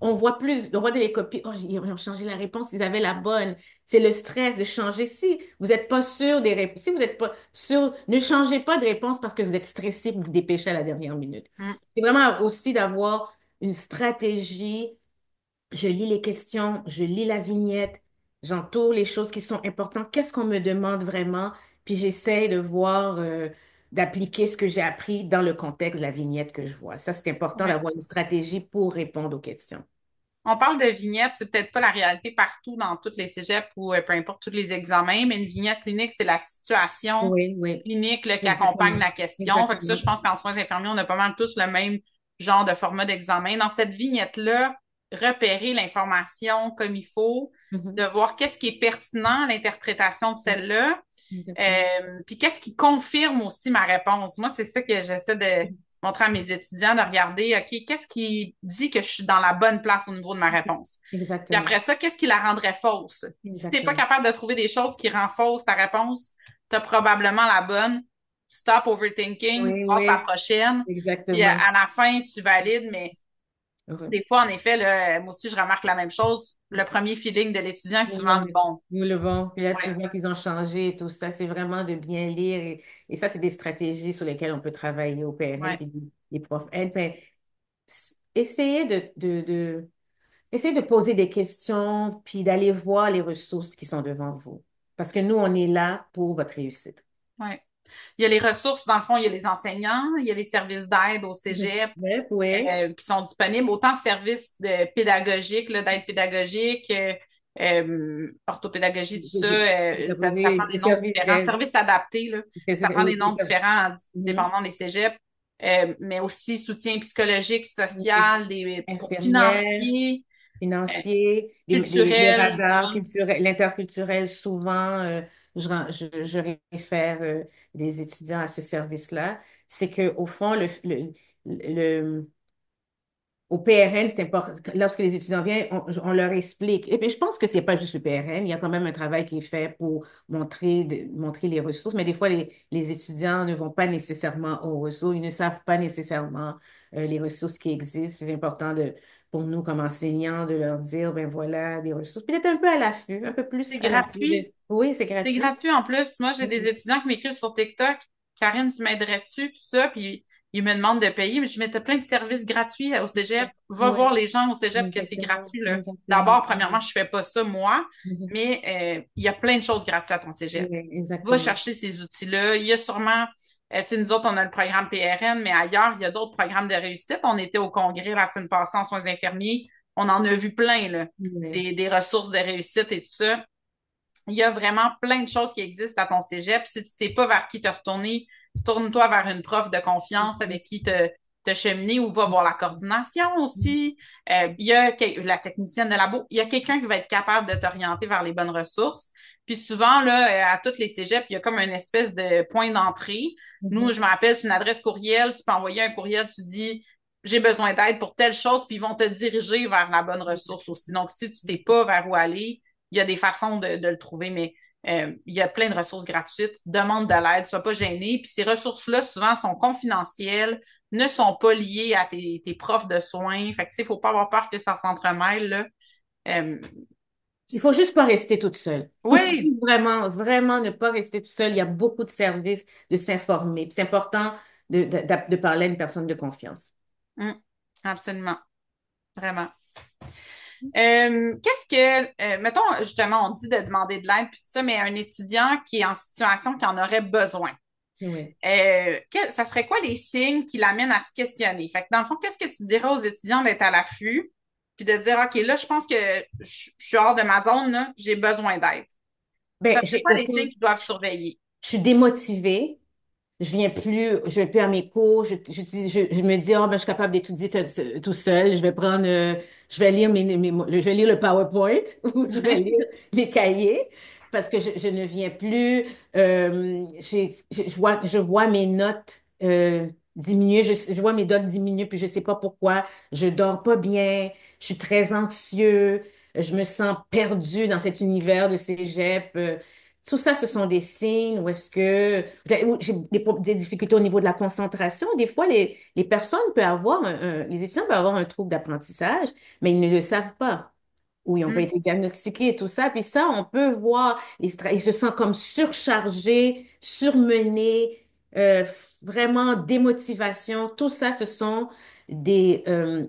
on voit des copies, oh, ils ont changé la réponse, ils avaient la bonne. C'est le stress de changer. Si vous n'êtes pas sûr des réponses, si vous n'êtes pas sûr, ne changez pas de réponse parce que vous êtes stressé, vous vous dépêchez à la dernière minute. Mm. C'est vraiment aussi d'avoir une stratégie. Je lis les questions, je lis la vignette, j'entoure les choses qui sont importantes. Qu'est-ce qu'on me demande vraiment? Puis j'essaie de voir, d'appliquer ce que j'ai appris dans le contexte de la vignette que je vois. Ça, c'est important Ouais. d'avoir une stratégie pour répondre aux questions. On parle de vignettes, c'est peut-être pas la réalité partout dans toutes les cégeps ou peu importe tous les examens, mais une vignette clinique, c'est la situation Oui, oui, clinique là, qui accompagne exactement. la question. Fait que ça, Exactement. je pense qu'en soins infirmiers, on a pas mal tous le même genre de format d'examen. Dans cette vignette-là, repérer l'information comme il faut, de Mhm. voir qu'est-ce qui est pertinent à l'interprétation de celle-là, Exactement. puis qu'est-ce qui confirme aussi ma réponse? Moi, c'est ça que j'essaie de montrer à mes étudiants, de regarder, OK, qu'est-ce qui dit que je suis dans la bonne place au niveau de ma réponse? Puis Exactement. après ça, qu'est-ce qui la rendrait fausse? Si tu n'es pas Exactement. capable de trouver des choses qui rendent fausse ta réponse, tu as probablement la bonne. Stop overthinking, Oui, passe à la oui, prochaine. Puis exactement. à la fin, tu valides, mais Oui. des fois, en effet, là, moi aussi, je remarque la même chose. Le premier feeling de l'étudiant est Oui, souvent le bon. nous le bon. Puis là, Ouais, tu vois qu'ils ont changé et tout ça. C'est vraiment de bien lire. Et ça, c'est des stratégies sur lesquelles on peut travailler au PRN ouais. puis les profs aident. Mais essayez essayez de poser des questions puis d'aller voir les ressources qui sont devant vous. Parce que nous, on est là pour votre réussite. Ouais. Il y a les ressources, dans le fond, il y a les enseignants, il y a les services d'aide au cégep Ouais, oui. qui sont disponibles, autant services pédagogiques, là, d'aide pédagogique, orthopédagogie, tout ça, ça prend Les des noms services différents. d'aide. Services adaptés, là, ça prend Oui, des noms différents Mhm. dépendant des cégeps, mais aussi soutien psychologique, Oui. social, pour Infirmière. financier, euh, Financiers, les culturel, radars souvent. culturels, l'interculturel, souvent, je réfère des étudiants à ce service-là. C'est qu'au fond, le- au PRN, c'est important. Lorsque les étudiants viennent, on leur explique. Et puis, je pense que c'est pas juste le PRN. Il y a quand même un travail qui est fait pour montrer les ressources. Mais des fois, les étudiants ne vont pas nécessairement aux ressources. Ils ne savent pas nécessairement les ressources qui existent. Puis c'est important pour nous, comme enseignants, de leur dire, ben voilà, des ressources. Peut-être un peu à l'affût, un peu plus C'est à l'affût gratuit. Oui, c'est C'est gratuit. gratuit en plus. Moi, j'ai des Mhm. étudiants qui m'écrivent sur TikTok. Karine, tu m'aiderais-tu? Tout ça. Puis ils me demandent de payer. Mais je mettais plein de services gratuits au cégep. Va Oui, voir les gens au cégep que c'est exactement. gratuit, là. Exactement. D'abord, premièrement, je fais pas ça moi, Mhm. mais il y a plein de choses gratuites à ton cégep. Oui, Va exactement. chercher ces outils-là. Il y a sûrement, tu sais, nous autres, on a le programme PRN, mais ailleurs, il y a d'autres programmes de réussite. On était au congrès la semaine passée en soins infirmiers. On en a vu plein, là. Oui. Des ressources de réussite et tout ça. Il y a vraiment plein de choses qui existent à ton cégep. Si tu ne sais pas vers qui te retourner, tourne-toi vers une prof de confiance avec qui te te cheminer ou va voir la coordination aussi. Il y a la technicienne de labo. Il y a quelqu'un qui va être capable de t'orienter vers les bonnes ressources. Puis souvent, là, à toutes les cégeps, il y a comme une espèce de point d'entrée. Nous, je me rappelle, c'est une adresse courriel. Tu peux envoyer un courriel, tu dis j'ai besoin d'aide pour telle chose, puis ils vont te diriger vers la bonne ressource aussi. Donc, si tu ne sais pas vers où aller, il y a des façons de le trouver, mais il y a plein de ressources gratuites. Demande de l'aide, sois pas gêné. Puis ces ressources-là, souvent, sont confidentielles, ne sont pas liées à tes profs de soins. Fait que, tu sais, il ne faut pas avoir peur que ça s'entremêle, là. Euh, Il faut juste pas rester toute seule. Il faut oui, vraiment, vraiment ne pas rester toute seule. Il y a beaucoup de services de s'informer. Puis c'est important de parler à une personne de confiance. mm, absolument, vraiment. Qu'est-ce que, mettons, justement, on dit de demander de l'aide, puis tout ça, mais un étudiant qui est en situation qui en aurait besoin, Oui. ça serait quoi les signes qui l'amènent à se questionner? Fait que dans le fond, qu'est-ce que tu dirais aux étudiants d'être à l'affût, puis de dire, OK, là, je pense que je suis hors de ma zone, là, puis j'ai besoin d'aide. Ben, Ça serait quoi les signes qu'ils doivent surveiller? je suis démotivée. Je vais plus à mes cours. Je me dis, oh, ben, je suis capable d'étudier tout seul. Je vais lire je vais lire le PowerPoint ou je vais lire mes cahiers parce que je ne viens plus. Je vois mes notes diminuer. Je vois mes notes diminuer puis je sais pas pourquoi. Je dors pas bien. Je suis très anxieux. Je me sens perdue dans cet univers de cégep. Tout ça, ce sont des signes où est-ce que où j'ai des difficultés au niveau de la concentration. Des fois, les personnes peuvent avoir les étudiants peuvent avoir un trouble d'apprentissage, mais ils ne le savent pas ou ils n'ont pas Mm, été diagnostiqués et tout ça. Puis ça, on peut voir, ils se sentent comme surchargés, surmenés, vraiment démotivation. Tout ça, ce sont des, euh,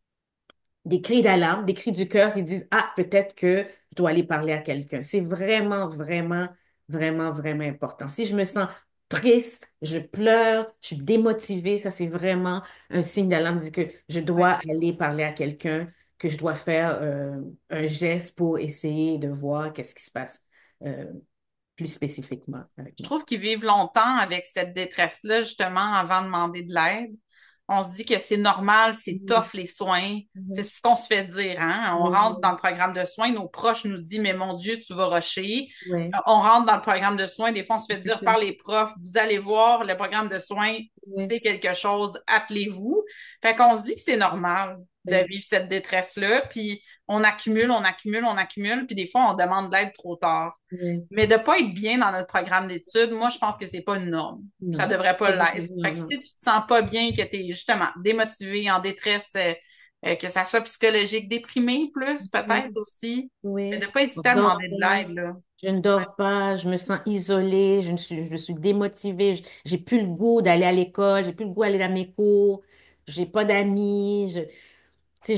des cris d'alarme, des cris du cœur qui disent, ah, peut-être que je dois aller parler à quelqu'un. C'est vraiment, vraiment, vraiment, vraiment important. Si je me sens triste, je pleure, je suis démotivée, ça, c'est vraiment un signe d'alarme, dit que je ouais. dois aller parler à quelqu'un, que je dois faire un geste pour essayer de voir qu'est-ce qui se passe plus spécifiquement avec Je moi. trouve qu'ils vivent longtemps avec cette détresse-là, justement, avant de demander de l'aide. On se dit que c'est normal, c'est Mhm, tough les soins. C'est mhm, ce qu'on se fait dire, hein? On rentre dans mhm. le programme de soins, nos proches nous disent, mais mon Dieu, tu vas rusher. Ouais, On rentre dans le programme de soins, des fois, on se fait c'est dire ça. par les profs, vous allez voir, le programme de soins, Ouais, c'est quelque chose, appelez-vous. Fait qu'on se dit que c'est normal de ouais, vivre cette détresse-là, puis on accumule, on accumule, on accumule, puis des fois, on demande de l'aide trop tard. ouais. Mais de ne pas être bien dans notre programme d'études, moi, je pense que c'est pas une norme. Ça Non. devrait pas l'être. Fait Non, que non. si tu te sens pas bien, que tu es justement démotivé, en détresse, que ça soit psychologique, déprimé plus, peut-être Oui. aussi, mais de Oui, pas on hésiter à dort demander de pas. l'aide, là. Je ne dors pas, je me sens isolée, je suis démotivée, j'ai plus le goût d'aller à l'école, j'ai plus le goût d'aller à mes cours, j'ai pas d'amis, tu sais,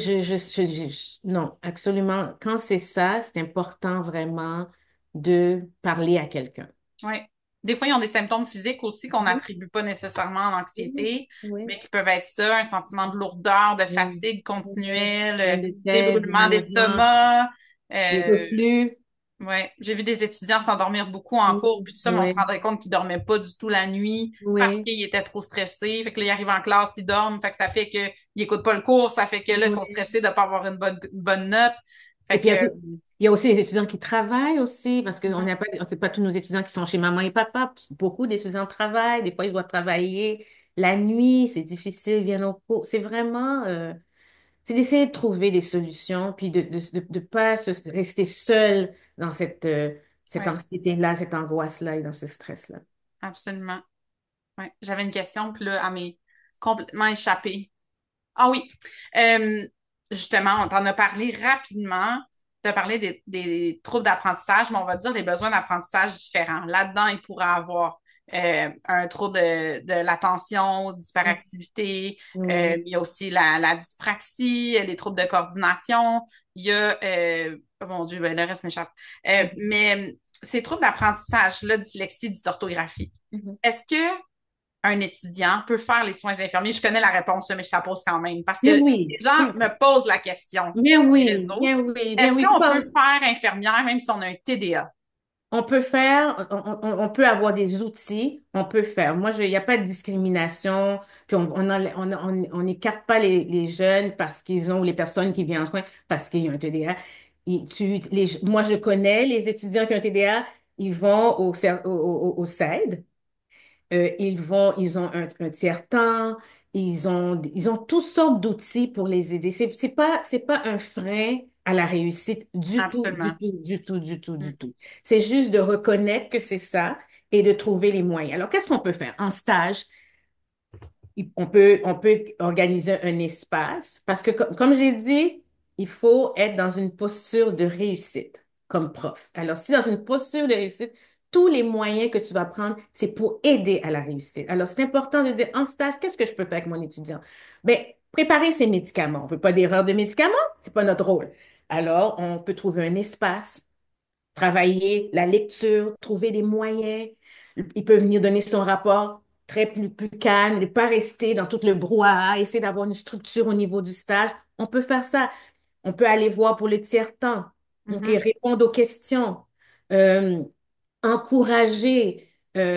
non, absolument. Quand c'est ça, c'est important vraiment de parler à quelqu'un. Oui. Des fois, ils ont des symptômes physiques aussi qu'on Mhm, n'attribue pas nécessairement à mhm, l'anxiété, oui, mais qui peuvent être ça, un sentiment de lourdeur, de oui, fatigue oui. continuelle, Mal de tête, débrûlement mal au ventre, d'estomac. le euh, reflux. Ouais, j'ai vu des étudiants s'endormir beaucoup en cours, puis tout ça, mais on se Oui, rendait compte qu'ils dormaient pas du tout la nuit parce oui, qu'ils étaient trop stressés. Fait que là, ils arrivent en classe, ils dorment, fait que ça fait qu'ils n'écoutent pas le cours, ça fait que là, ils sont oui. stressés de ne pas avoir une bonne note. Et Fait puis, que, il y a aussi les étudiants qui travaillent aussi, parce qu'on mhm, n'a pas, c'est pas tous nos étudiants qui sont chez maman et papa. Beaucoup d'étudiants travaillent. Des fois, ils doivent travailler la nuit. C'est difficile, ils viennent au cours. C'est vraiment, c'est d'essayer de trouver des solutions, puis de pas rester seul dans cette ouais, anxiété-là, cette angoisse-là et dans ce stress-là. absolument. Ouais. J'avais une question, puis là, elle m'est complètement échappée. Ah oui, Euh, justement, on t'en a parlé rapidement. Tu as parlé des troubles d'apprentissage, mais on va dire les besoins d'apprentissage différents. Là-dedans, il pourrait avoir un trouble de l'attention, d'hyperactivité. Oui. Il y a aussi la dyspraxie, les troubles de coordination. Il y a, oh mon Dieu, ben, le reste m'échappe. Mais ces troubles d'apprentissage, là, dyslexie, dysorthographie, Mhm. est-ce que un étudiant peut faire les soins infirmiers? Je connais la réponse, là, mais je te la pose quand même parce que Mais les oui, gens mais me posent la question mais sur les oui, réseaux. bien oui, bien Est-ce oui. Faut qu'on pas. peut faire infirmière même si on a un TDA? On peut faire, on peut avoir des outils, on peut faire. Moi, il n'y a pas de discrimination, puis on n'écarte pas les jeunes parce qu'ils ont, les personnes qui viennent en soins parce qu'ils ont un TDA. Moi, je connais les étudiants qui ont un TDA, ils vont au CED, ils ont un tiers-temps, ils ont toutes sortes d'outils pour les aider. C'est pas un frein à la réussite du tout, du Absolument. tout, du tout, du tout, Mm. du tout. C'est juste de reconnaître que c'est ça et de trouver les moyens. Alors, qu'est-ce qu'on peut faire? En stage, on peut organiser un espace parce que, comme j'ai dit, il faut être dans une posture de réussite comme prof. Alors, si dans une posture de réussite, tous les moyens que tu vas prendre, c'est pour aider à la réussite. Alors, c'est important de dire en stage, qu'est-ce que je peux faire avec mon étudiant? Bien, préparer ses médicaments. On ne veut pas d'erreur de médicaments, c'est pas notre rôle. Alors, on peut trouver un espace, travailler la lecture, trouver des moyens. Il peut venir donner son rapport plus calme, ne pas rester dans tout le brouhaha, essayer d'avoir une structure au niveau du stage. On peut faire ça. On peut aller voir pour le tiers-temps, donc et Mhm. répondre aux questions, euh, encourager,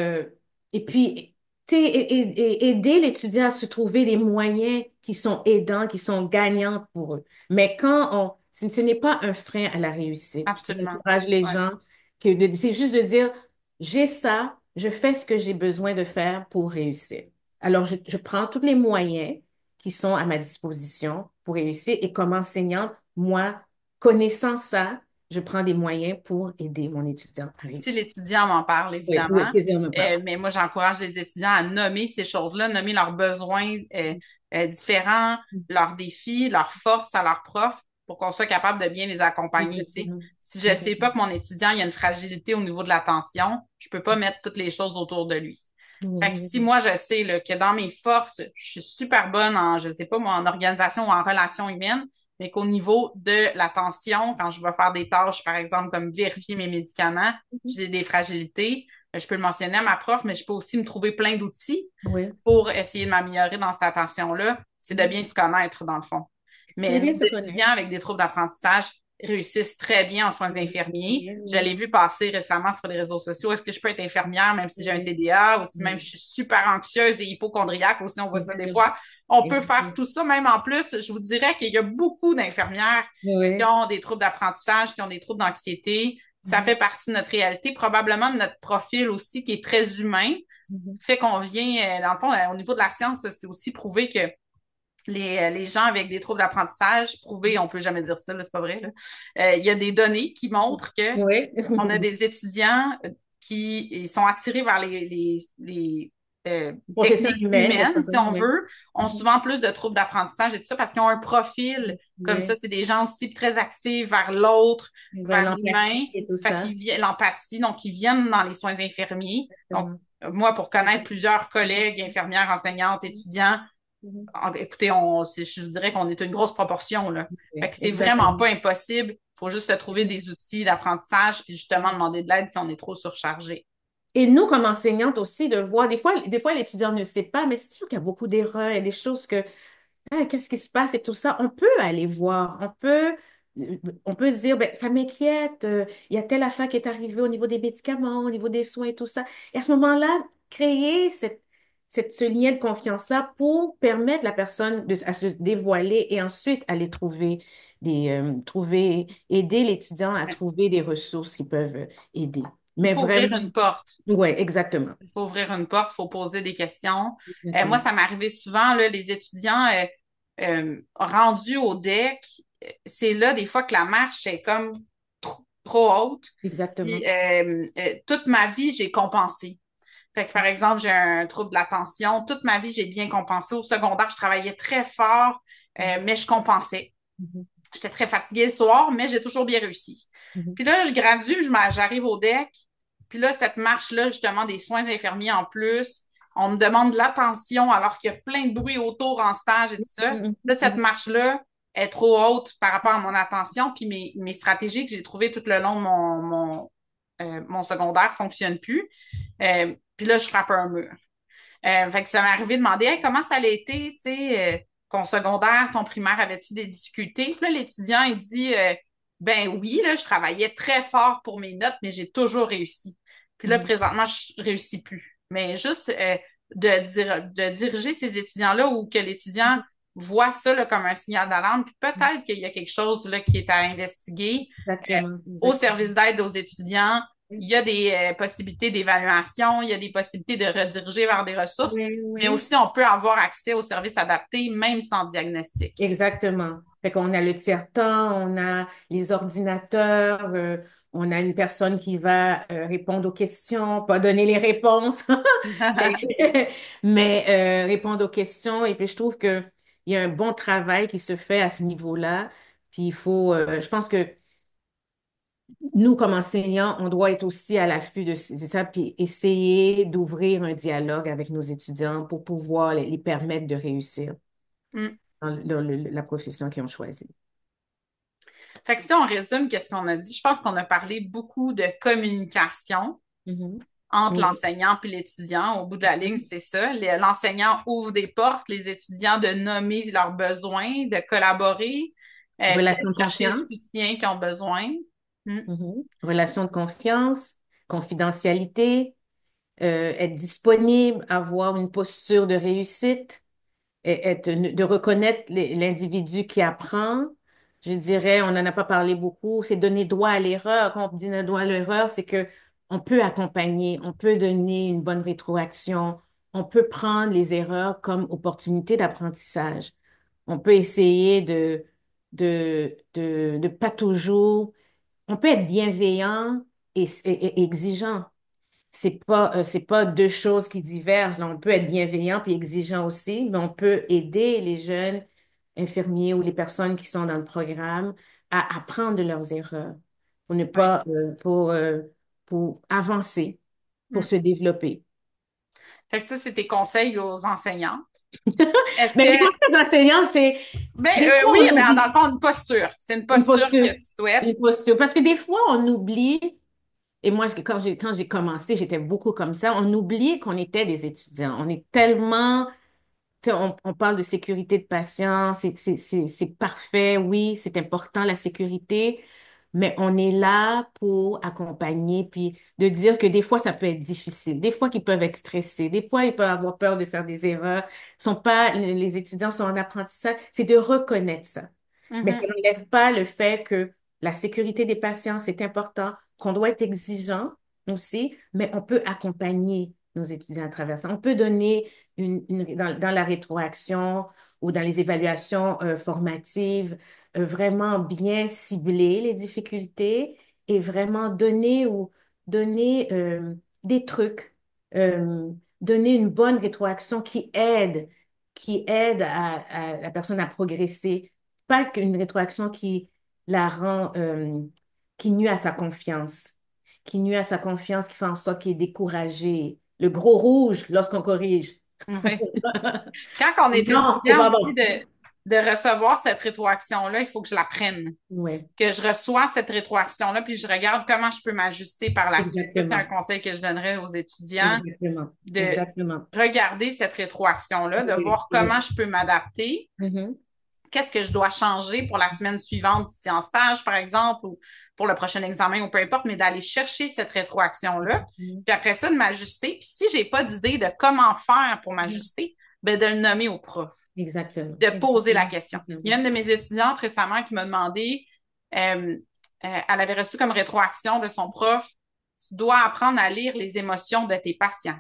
et puis, tu sais, aider l'étudiant à se trouver des moyens qui sont aidants, qui sont gagnants pour eux. Mais ce n'est pas un frein à la réussite. Absolument. J'encourage les Ouais. gens c'est juste de dire, j'ai ça, je fais ce que j'ai besoin de faire pour réussir. Alors, je prends tous les moyens qui sont à ma disposition pour réussir et comme enseignante, moi, connaissant ça, je prends des moyens pour aider mon étudiant à Si réussir. l'étudiant m'en parle, Oui, oui, évidemment. plaisir me parle. Mais moi, j'encourage les étudiants à nommer ces choses-là, nommer leurs besoins différents, leurs défis, leurs forces à leurs profs pour qu'on soit capable de bien les accompagner, tu sais. Exactement. Si je ne sais pas Exactement. que mon étudiant il a une fragilité au niveau de l'attention, je ne peux pas mettre toutes les choses autour de lui. Fait que Oui, si moi, je sais là, que dans mes forces, je suis super bonne en, je sais pas, moi, en organisation ou en relations humaines, mais qu'au niveau de l'attention, quand je vais faire des tâches, par exemple, comme vérifier mes médicaments, oui. j'ai des fragilités, je peux le mentionner à ma prof, mais je peux aussi me trouver plein d'outils Oui. pour essayer de m'améliorer dans cette attention-là. C'est de bien se connaître, dans le fond. C'est de Mais bien mes se connaître. étudiants avec des troubles d'apprentissage réussissent très bien en soins Oui, infirmiers. oui, Je oui. l'ai vu passer récemment sur les réseaux sociaux. Est-ce que je peux être infirmière même si j'ai un Oui, TDA ou si même je oui. suis super anxieuse et hypochondriaque aussi, on voit ça des Exactement. fois. On peut faire Exactement. tout ça, même en plus. Je vous dirais qu'il y a beaucoup d'infirmières qui Oui. ont des troubles d'apprentissage, qui ont des troubles d'anxiété. Ça Mhm. fait partie de notre réalité, probablement de notre profil aussi qui est très humain. Mhm. Fait qu'on vient, dans le fond, au niveau de la science, c'est aussi prouvé que les gens avec des troubles d'apprentissage, prouvé, on peut jamais dire ça, c'est pas vrai. Là. Il y a des données qui montrent que Oui. on a des étudiants qui sont attirés vers les Profession techniques humaine, humaines, si profession on humaine. veut, ont Mhm. souvent plus de troubles d'apprentissage et tout ça parce qu'ils ont un profil comme ça. Oui. C'est des gens aussi très axés vers l'autre, Vers vers l'humain. l'empathie et tout Fait ça. qu'ils viennent l'empathie, donc ils viennent dans les soins infirmiers. Donc, Exactement. moi, pour connaître plusieurs collègues, infirmières, enseignantes, étudiants, Mhm. écoutez, je dirais qu'on est une grosse proportion, là. Fait Oui, que c'est vraiment exactement. pas impossible. Il faut juste se trouver des outils d'apprentissage puis justement demander de l'aide si on est trop surchargé. Et nous, comme enseignantes aussi, de voir, des fois l'étudiant ne sait pas, mais c'est sûr qu'il y a beaucoup d'erreurs et des choses que ah, qu'est-ce qui se passe et tout ça, on peut aller voir, on peut dire, ben, ça m'inquiète, il y a telle affaire qui est arrivée au niveau des médicaments, au niveau des soins et tout ça. Et à ce moment-là, créer ce lien de confiance-là pour permettre la personne à se dévoiler et ensuite aller aider l'étudiant à trouver des ressources qui peuvent aider. Il Mais faut ouvrir vraiment, une porte. oui, exactement. Il faut ouvrir une porte, il faut poser des questions. Moi, Exactement. ça m'est arrivé souvent, là, les étudiants rendus au deck, c'est là des fois que la marche est comme trop haute. Puis Exactement. toute ma vie, j'ai compensé. Fait que, par exemple, j'ai un trouble de l'attention. Toute ma vie, j'ai bien compensé. Au secondaire, je travaillais très fort, mais je compensais. Mhm. J'étais très fatiguée le soir, mais j'ai toujours bien réussi. Mhm. Puis là, je gradue, j'arrive au deck. Puis là, cette marche-là, justement, des soins infirmiers en plus, on me demande de l'attention alors qu'il y a plein de bruit autour en stage et tout ça. Mhm. Là, cette Mhm. marche-là est trop haute par rapport à mon attention. Puis mes stratégies que j'ai trouvées tout le long de mon secondaire ne fonctionnent plus. Puis là, je frappe un mur. Fait que ça m'est arrivé de demander hey, comment ça a été, tu sais, ton secondaire, ton primaire, avais-tu des difficultés? Puis là, l'étudiant, il dit Ben oui, là, je travaillais très fort pour mes notes, mais j'ai toujours réussi. Puis là, Mhm. présentement, je réussis plus. Mais juste de diriger ces étudiants-là ou que l'étudiant voit ça là, comme un signal d'alarme, puis peut-être qu'il y a quelque chose là, qui est à investiguer Exactement, au exactement. service d'aide aux étudiants. Oui, Il y a des possibilités d'évaluation, il y a des possibilités de rediriger vers des ressources, oui, mais oui. aussi on peut avoir accès aux services adaptés, même sans diagnostic. Exactement. Fait qu'on a le tiers-temps, on a les ordinateurs, on a une personne qui va répondre aux questions, pas donner les réponses, mais, répondre aux questions. Et puis je trouve que il y a un bon travail qui se fait à ce niveau-là. Puis il faut, je pense que nous, comme enseignants, on doit être aussi à l'affût de c'est ça, puis essayer d'ouvrir un dialogue avec nos étudiants pour pouvoir les permettre de réussir Mm. dans la profession qu'ils ont choisie. Fait que si on résume, qu'est-ce qu'on a dit? Je pense qu'on a parlé beaucoup de communication Mhm. entre Oui. l'enseignant et l'étudiant. Au bout de la ligne, c'est ça. L'enseignant ouvre des portes, les étudiants de nommer leurs besoins, de collaborer, Relation peut-être de chercher le confiance. soutien qu'ils ont besoin. Mm. Mhm. Relation de confiance, confidentialité, être disponible, avoir une posture de réussite, de reconnaître l'individu qui apprend. Je dirais, on n'en a pas parlé beaucoup, c'est donner droit à l'erreur. Quand on dit donner droit à l'erreur, c'est que on peut accompagner, on peut donner une bonne rétroaction, on peut prendre les erreurs comme opportunité d'apprentissage. On peut essayer de pas toujours, on peut être bienveillant et exigeant. C'est pas deux choses qui divergent. Là, on peut être bienveillant puis exigeant aussi, mais on peut aider les jeunes infirmiers ou les personnes qui sont dans le programme à apprendre de leurs erreurs pour ne Ouais. pas, pour avancer, pour Mm. se développer. Fait que ça, c'est tes conseils aux enseignantes. Est-ce Mais les que, conseils d'enseignant, ben des fois, oui, on mais dans oublie le fond, une posture. C'est une une posture que posture, tu souhaites. une posture. Parce que des fois, on oublie, et moi, quand j'ai commencé, j'étais beaucoup comme ça, on oublie qu'on était des étudiants. On est tellement. Tu sais, on parle de sécurité de patient, c'est parfait, oui, c'est important la sécurité, mais on est là pour accompagner, puis de dire que des fois, ça peut être difficile, des fois qu'ils peuvent être stressés, des fois, ils peuvent avoir peur de faire des erreurs, les étudiants sont en apprentissage, c'est de reconnaître ça. Mais ça Mhm. n'enlève pas le fait que la sécurité des patients, c'est important, qu'on doit être exigeant aussi, mais on peut accompagner nos étudiants à travers ça. On peut donner dans la rétroaction ou dans les évaluations formatives, vraiment bien cibler les difficultés et vraiment donner des trucs, euh, donner une bonne rétroaction qui aide à la personne à progresser, pas qu'une rétroaction qui la rend, qui nuit à sa confiance, qui nuit à sa confiance, qui fait en sorte qu'il est découragé. Le gros rouge lorsqu'on corrige. Oui. Quand on est Non, c'est étudiant pas aussi bon. de recevoir cette rétroaction-là, il faut que je la prenne. Oui, Que je reçois cette rétroaction-là, puis je regarde comment je peux m'ajuster par la suite. Ça, c'est un exactement. conseil que je donnerais aux étudiants, Exactement. de Exactement. regarder cette rétroaction-là, de Oui, voir comment oui. je peux m'adapter, Mhm. qu'est-ce que je dois changer pour la semaine suivante, si en stage, par exemple, ou pour le prochain examen, ou peu importe, mais d'aller chercher cette rétroaction-là. Mhm. Puis après ça, de m'ajuster. Puis si j'ai pas d'idée de comment faire pour Mhm. m'ajuster, ben de le nommer au prof, Exactement. de poser la Exactement. question. Il y a Exactement. une de mes étudiantes récemment qui m'a demandé, elle avait reçu comme rétroaction de son prof, tu dois apprendre à lire les émotions de tes patients.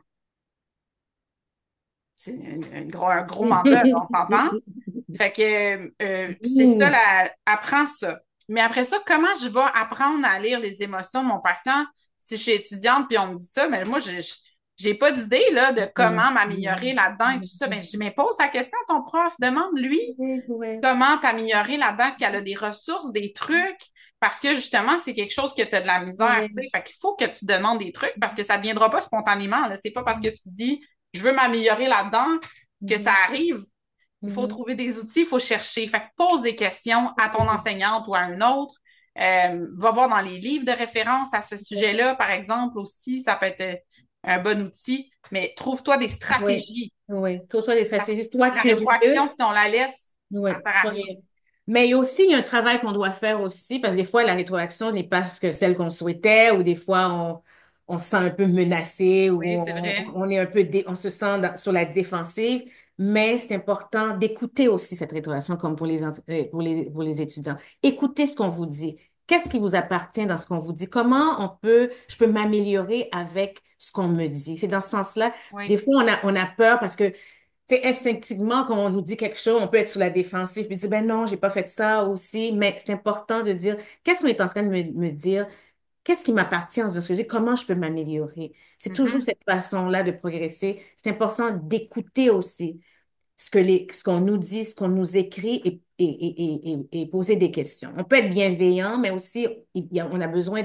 C'est un gros mandat, on s'entend? Fait que c'est ça, Mhm. apprends ça. Mais après ça, comment je vais apprendre à lire les émotions de mon patient si je suis étudiante puis on me dit ça? Mais moi, j'ai pas d'idée là, de comment m'améliorer là-dedans et tout ça. Ben, je me pose la question à ton prof, demande-lui Oui, oui. comment t'améliorer là-dedans. Est-ce qu'elle a des ressources, des trucs? Parce que justement, c'est quelque chose que tu as de la misère. Tu sais. Oui. Fait qu'il faut que tu demandes des trucs parce que ça ne viendra pas spontanément. Là. C'est pas parce que tu dis je veux m'améliorer là-dedans que ça Mhm. arrive. Il faut Mhm. trouver des outils, il faut chercher. Fait que pose des questions à ton Oui. enseignante ou à un autre. Va voir dans les livres de référence à ce sujet-là, par exemple, aussi. Ça peut être un bon outil. Mais trouve-toi des Oui. stratégies. Oui. Toi, sois des Parce que stratégistes. Toi, la rétroaction, curieux. si on la laisse, Oui. ça sert à rien. Mais il y a un travail qu'on doit faire aussi, parce que des fois, la rétroaction n'est pas celle qu'on souhaitait, ou des fois, on se sent un peu menacé, ou Oui, c'est vrai. on est on se sent sur la défensive. Mais c'est important d'écouter aussi cette rétroaction, comme pour les étudiants. Écoutez ce qu'on vous dit. Qu'est-ce qui vous appartient dans ce qu'on vous dit? Je peux m'améliorer avec ce qu'on me dit? C'est dans ce sens-là. Des Oui. fois, on a peur parce que c'est instinctivement, quand on nous dit quelque chose, on peut être sur la défensive puis dire, ben non, j'ai pas fait ça aussi. Mais c'est important de dire, qu'est-ce qu'on est en train de me dire? Qu'est-ce qui m'appartient dans ce que j'ai? Comment je peux m'améliorer? C'est toujours Mhm. cette façon-là de progresser. C'est important d'écouter aussi ce qu'on nous dit, ce qu'on nous écrit et poser des questions. On peut être bienveillant, mais aussi, on a besoin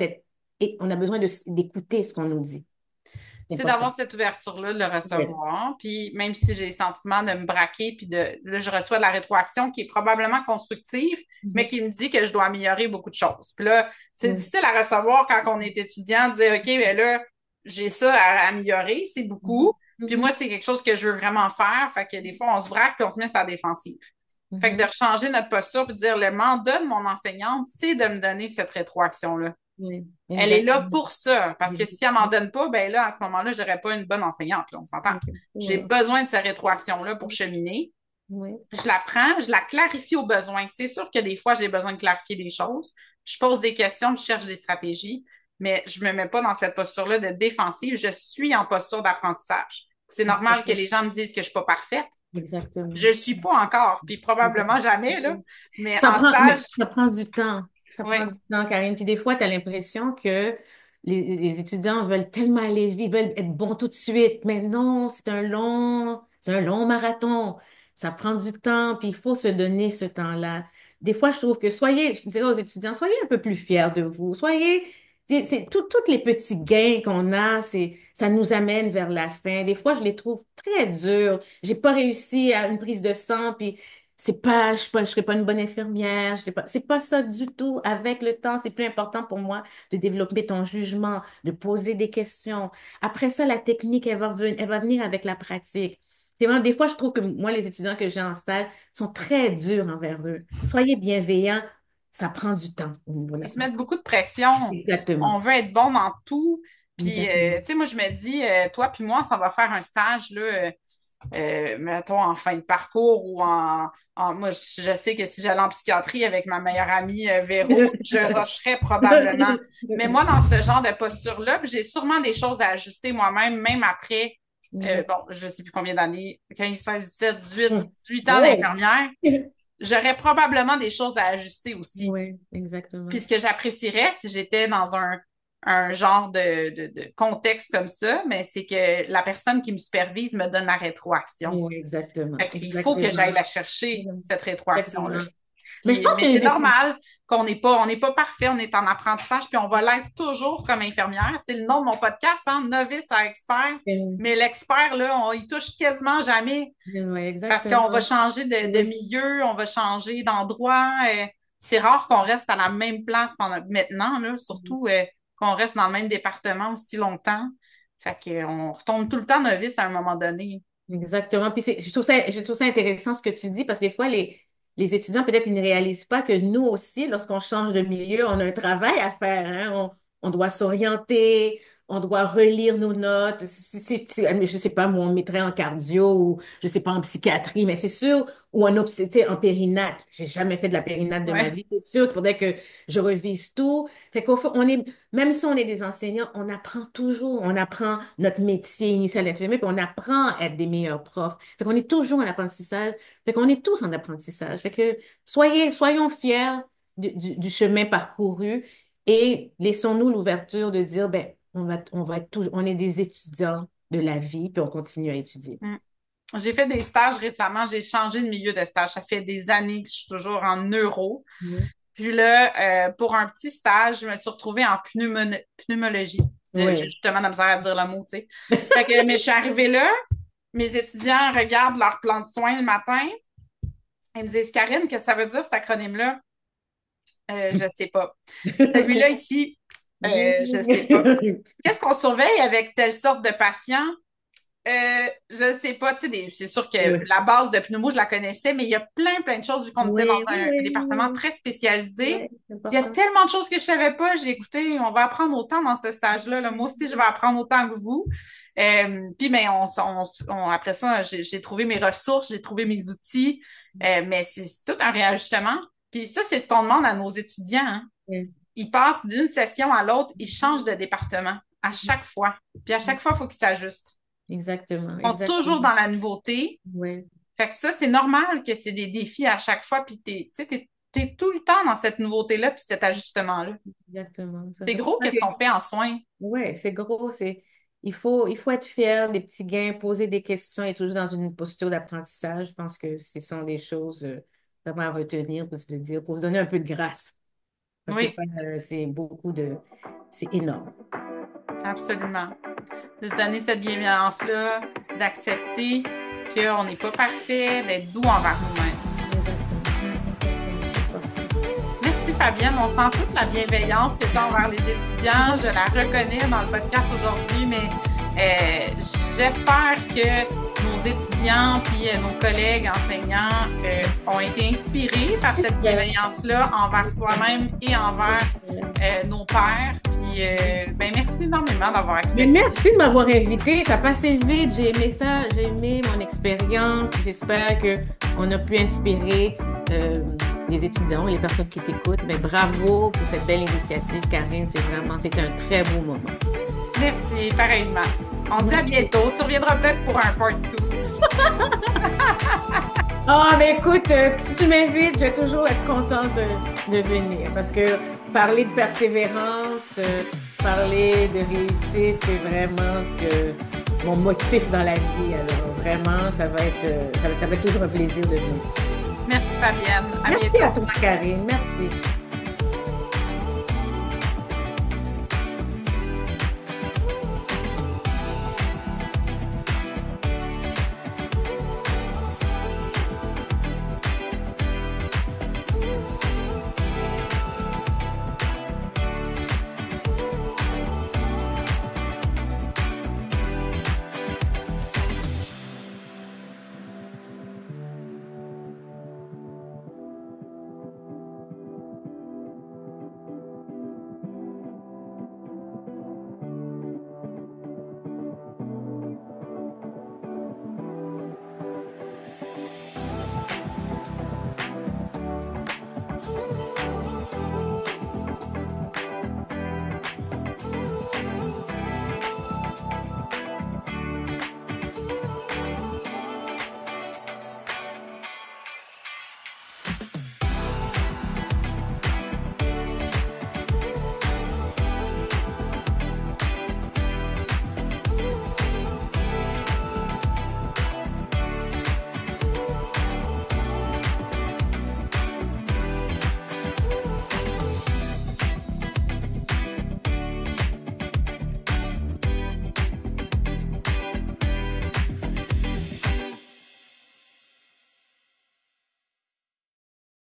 d'écouter ce qu'on nous dit. C'est C'est important. d'avoir cette ouverture-là, de le Oui. recevoir. Puis même si j'ai le sentiment de me braquer, puis là, je reçois de la rétroaction qui est probablement constructive, mais Mhm. qui me dit que je dois améliorer beaucoup de choses. Puis là, c'est Mhm. difficile à recevoir quand on est étudiant, de dire, OK, ben là, j'ai ça à améliorer, c'est beaucoup. Mhm. Puis Mhm. moi, c'est quelque chose que je veux vraiment faire. Fait que des fois, on se braque puis on se met sur la défensive. Fait que Mhm. de changer notre posture puis de dire, le mandat de mon enseignante, c'est de me donner cette rétroaction-là. Oui, Elle est là exactement. pour ça. Parce que si elle m'en Exactement. donne pas, ben là, à ce moment-là, j'aurais pas une bonne enseignante. Là, on s'entend. J'ai Oui, besoin de cette rétroaction-là pour cheminer. oui, Je la prends, je la clarifie au besoin. C'est sûr que des fois, j'ai besoin de clarifier des choses. Je pose des questions, je cherche des stratégies, mais je me mets pas dans cette posture-là de défensive. Je suis en posture d'apprentissage. C'est normal que les gens me disent que je suis pas parfaite. exactement. Je suis pas encore, puis probablement jamais, là. Exactement. Mais en Mais stage, ça prend du temps. Ça oui, prend du temps, Karine. Puis des fois, tu as l'impression que les étudiants veulent tellement aller vite, ils veulent être bons tout de suite. Mais non, c'est un long marathon. Ça prend du temps, puis il faut se donner ce temps-là. Des fois, je trouve que je dirais aux étudiants, soyez un peu plus fiers de vous. Toutes les petits gains qu'on a, ça nous amène vers la fin. Des fois, je les trouve très durs. J'ai pas réussi à une prise de sang, puis je serais pas une bonne infirmière. C'est pas ça du tout. Avec le temps, c'est plus important pour moi de développer ton jugement, de poser des questions. Après ça, la technique, elle va venir avec la pratique. C'est vraiment, des fois, je trouve que moi, les étudiants que j'ai en stage sont très durs envers eux. Soyez bienveillants. Ça prend du temps au niveau de ils la se pratique. mettent beaucoup de pression. On Exactement. veut être bon dans tout. Puis, Exactement. tu sais, moi, je me dis, toi puis moi, ça va faire un stage, là, mettons, en fin de parcours ou moi, je sais que si j'allais en psychiatrie avec ma meilleure amie Véro, je rusherais probablement. Mais moi, dans ce genre de posture-là, j'ai sûrement des choses à ajuster moi-même, même après, bon, je ne sais plus combien d'années, 15, 16, 17, 18, 18 ans Oh! d'infirmière, j'aurais probablement des choses à ajuster aussi. Oui, Puis exactement. ce que j'apprécierais si j'étais dans un genre de contexte comme ça, mais c'est que la personne qui me supervise me donne la rétroaction. Oui, exactement. Fait qu'il faut que j'aille Exactement. la chercher, cette rétroaction-là. Exactement. Mais je pense que Mais c'est les études. normal on n'est pas parfait, on est en apprentissage, puis on va l'être toujours comme infirmière. C'est le nom de mon podcast, hein, novice à expert. Mais l'expert, là, on y touche quasiment jamais Oui, parce qu'on va exactement. changer de Oui. milieu, on va changer d'endroit. C'est rare qu'on reste à la même place maintenant, là, surtout qu'on reste dans le même département aussi longtemps. Fait qu'on retombe tout le temps novice à un moment donné. Exactement. Puis je trouve ça intéressant ce que tu dis parce que des fois, les étudiants, peut-être, ils ne réalisent pas que nous aussi, lorsqu'on change de milieu, on a un travail à faire, hein. On doit s'orienter, on doit relire nos notes. Je sais pas, moi, on mettrait en cardio ou, je sais pas, en psychiatrie, mais c'est sûr, ou tu sais, en périnate. J'ai jamais fait de la périnate de ma Ouais. vie. C'est sûr qu'il faudrait que je revise tout. Fait qu'au fond, même si on est des enseignants, on apprend toujours. On apprend notre métier initial d'infirmier, puis on apprend à être des meilleurs profs. Fait qu'on est toujours en apprentissage. Fait qu'on est tous en apprentissage. Fait que soyons fiers du chemin parcouru et laissons-nous l'ouverture de dire, ben, on va être toujours, on est des étudiants de la vie, puis on continue à étudier. Mm. J'ai fait des stages récemment, j'ai changé de milieu de stage. Ça fait des années que je suis toujours en neuro. Mhm. Puis là, pour un petit stage, je me suis retrouvée en pneumologie. J'ai Oui. justement la misère à dire le mot, tu sais. Mais je suis arrivée là, mes étudiants regardent leur plan de soins le matin. Ils me disent, Karine, qu'est-ce que ça veut dire cet acronyme-là? Je sais pas. Celui-là ici, je sais pas. Qu'est-ce qu'on surveille avec telle sorte de patient? Je sais pas, tu sais, c'est sûr que Oui, la base de pneumo, je la connaissais, mais il y a plein de choses vu qu'on était dans oui, oui, un département oui, très spécialisé. oui, c'est Il y a important. tellement de choses que je savais pas. J'ai écouté, on va apprendre autant dans ce stage-là. Là. Moi aussi, je vais apprendre autant que vous. Puis, mais après ça, j'ai trouvé mes ressources, j'ai trouvé mes outils. Mais c'est tout un réajustement. Puis ça, c'est ce qu'on demande à nos étudiants. Hein. Oui, Ils passent d'une session à l'autre, ils changent de département à chaque fois. Puis à chaque fois, il faut qu'ils s'ajustent. exactement, Ils sont toujours exactement. dans la nouveauté. Oui, Fait que ça, c'est normal que c'est des défis à chaque fois. Puis tu sais, t'es tout le temps dans cette nouveauté-là, puis cet ajustement-là. exactement. C'est C'est pour gros, ça qu'est-ce que, qu'on fait en soins? ouais, c'est gros, il faut être fier des petits gains, poser des questions et toujours dans une posture d'apprentissage. Je pense que ce sont des choses vraiment à retenir pour se dire, pour se donner un peu de grâce. Parce que Oui, c'est énorme. absolument. De se donner cette bienveillance-là, d'accepter qu'on n'est pas parfait, d'être doux envers Exactement. nous-mêmes. Exactement, c'est important. Merci Fabienne, on sent toute la bienveillance que tu as envers les étudiants. Je la reconnais dans le podcast aujourd'hui, mais j'espère que nos étudiants puis nos collègues enseignants ont été inspirés par cette bienveillance-là envers soi-même et envers nos pairs. Puis ben, merci énormément d'avoir Mais accepté. merci de m'avoir invité. Ça passait vite. J'ai aimé ça. J'ai aimé mon expérience. J'espère que on a pu inspirer les étudiants, les personnes qui t'écoutent. Mais bravo pour cette belle initiative, Karine. C'était un très beau moment. Merci, pareillement. On se dit à bientôt. Tu reviendras peut-être pour un part 2. Ah, mais écoute, si tu m'invites, je vais toujours être contente de venir parce que parler de persévérance, parler de réussite, c'est vraiment mon motif dans la vie. Alors, vraiment, ça va être toujours un plaisir de venir. Merci Fabienne. À Merci bientôt. à toi, Karine. Merci.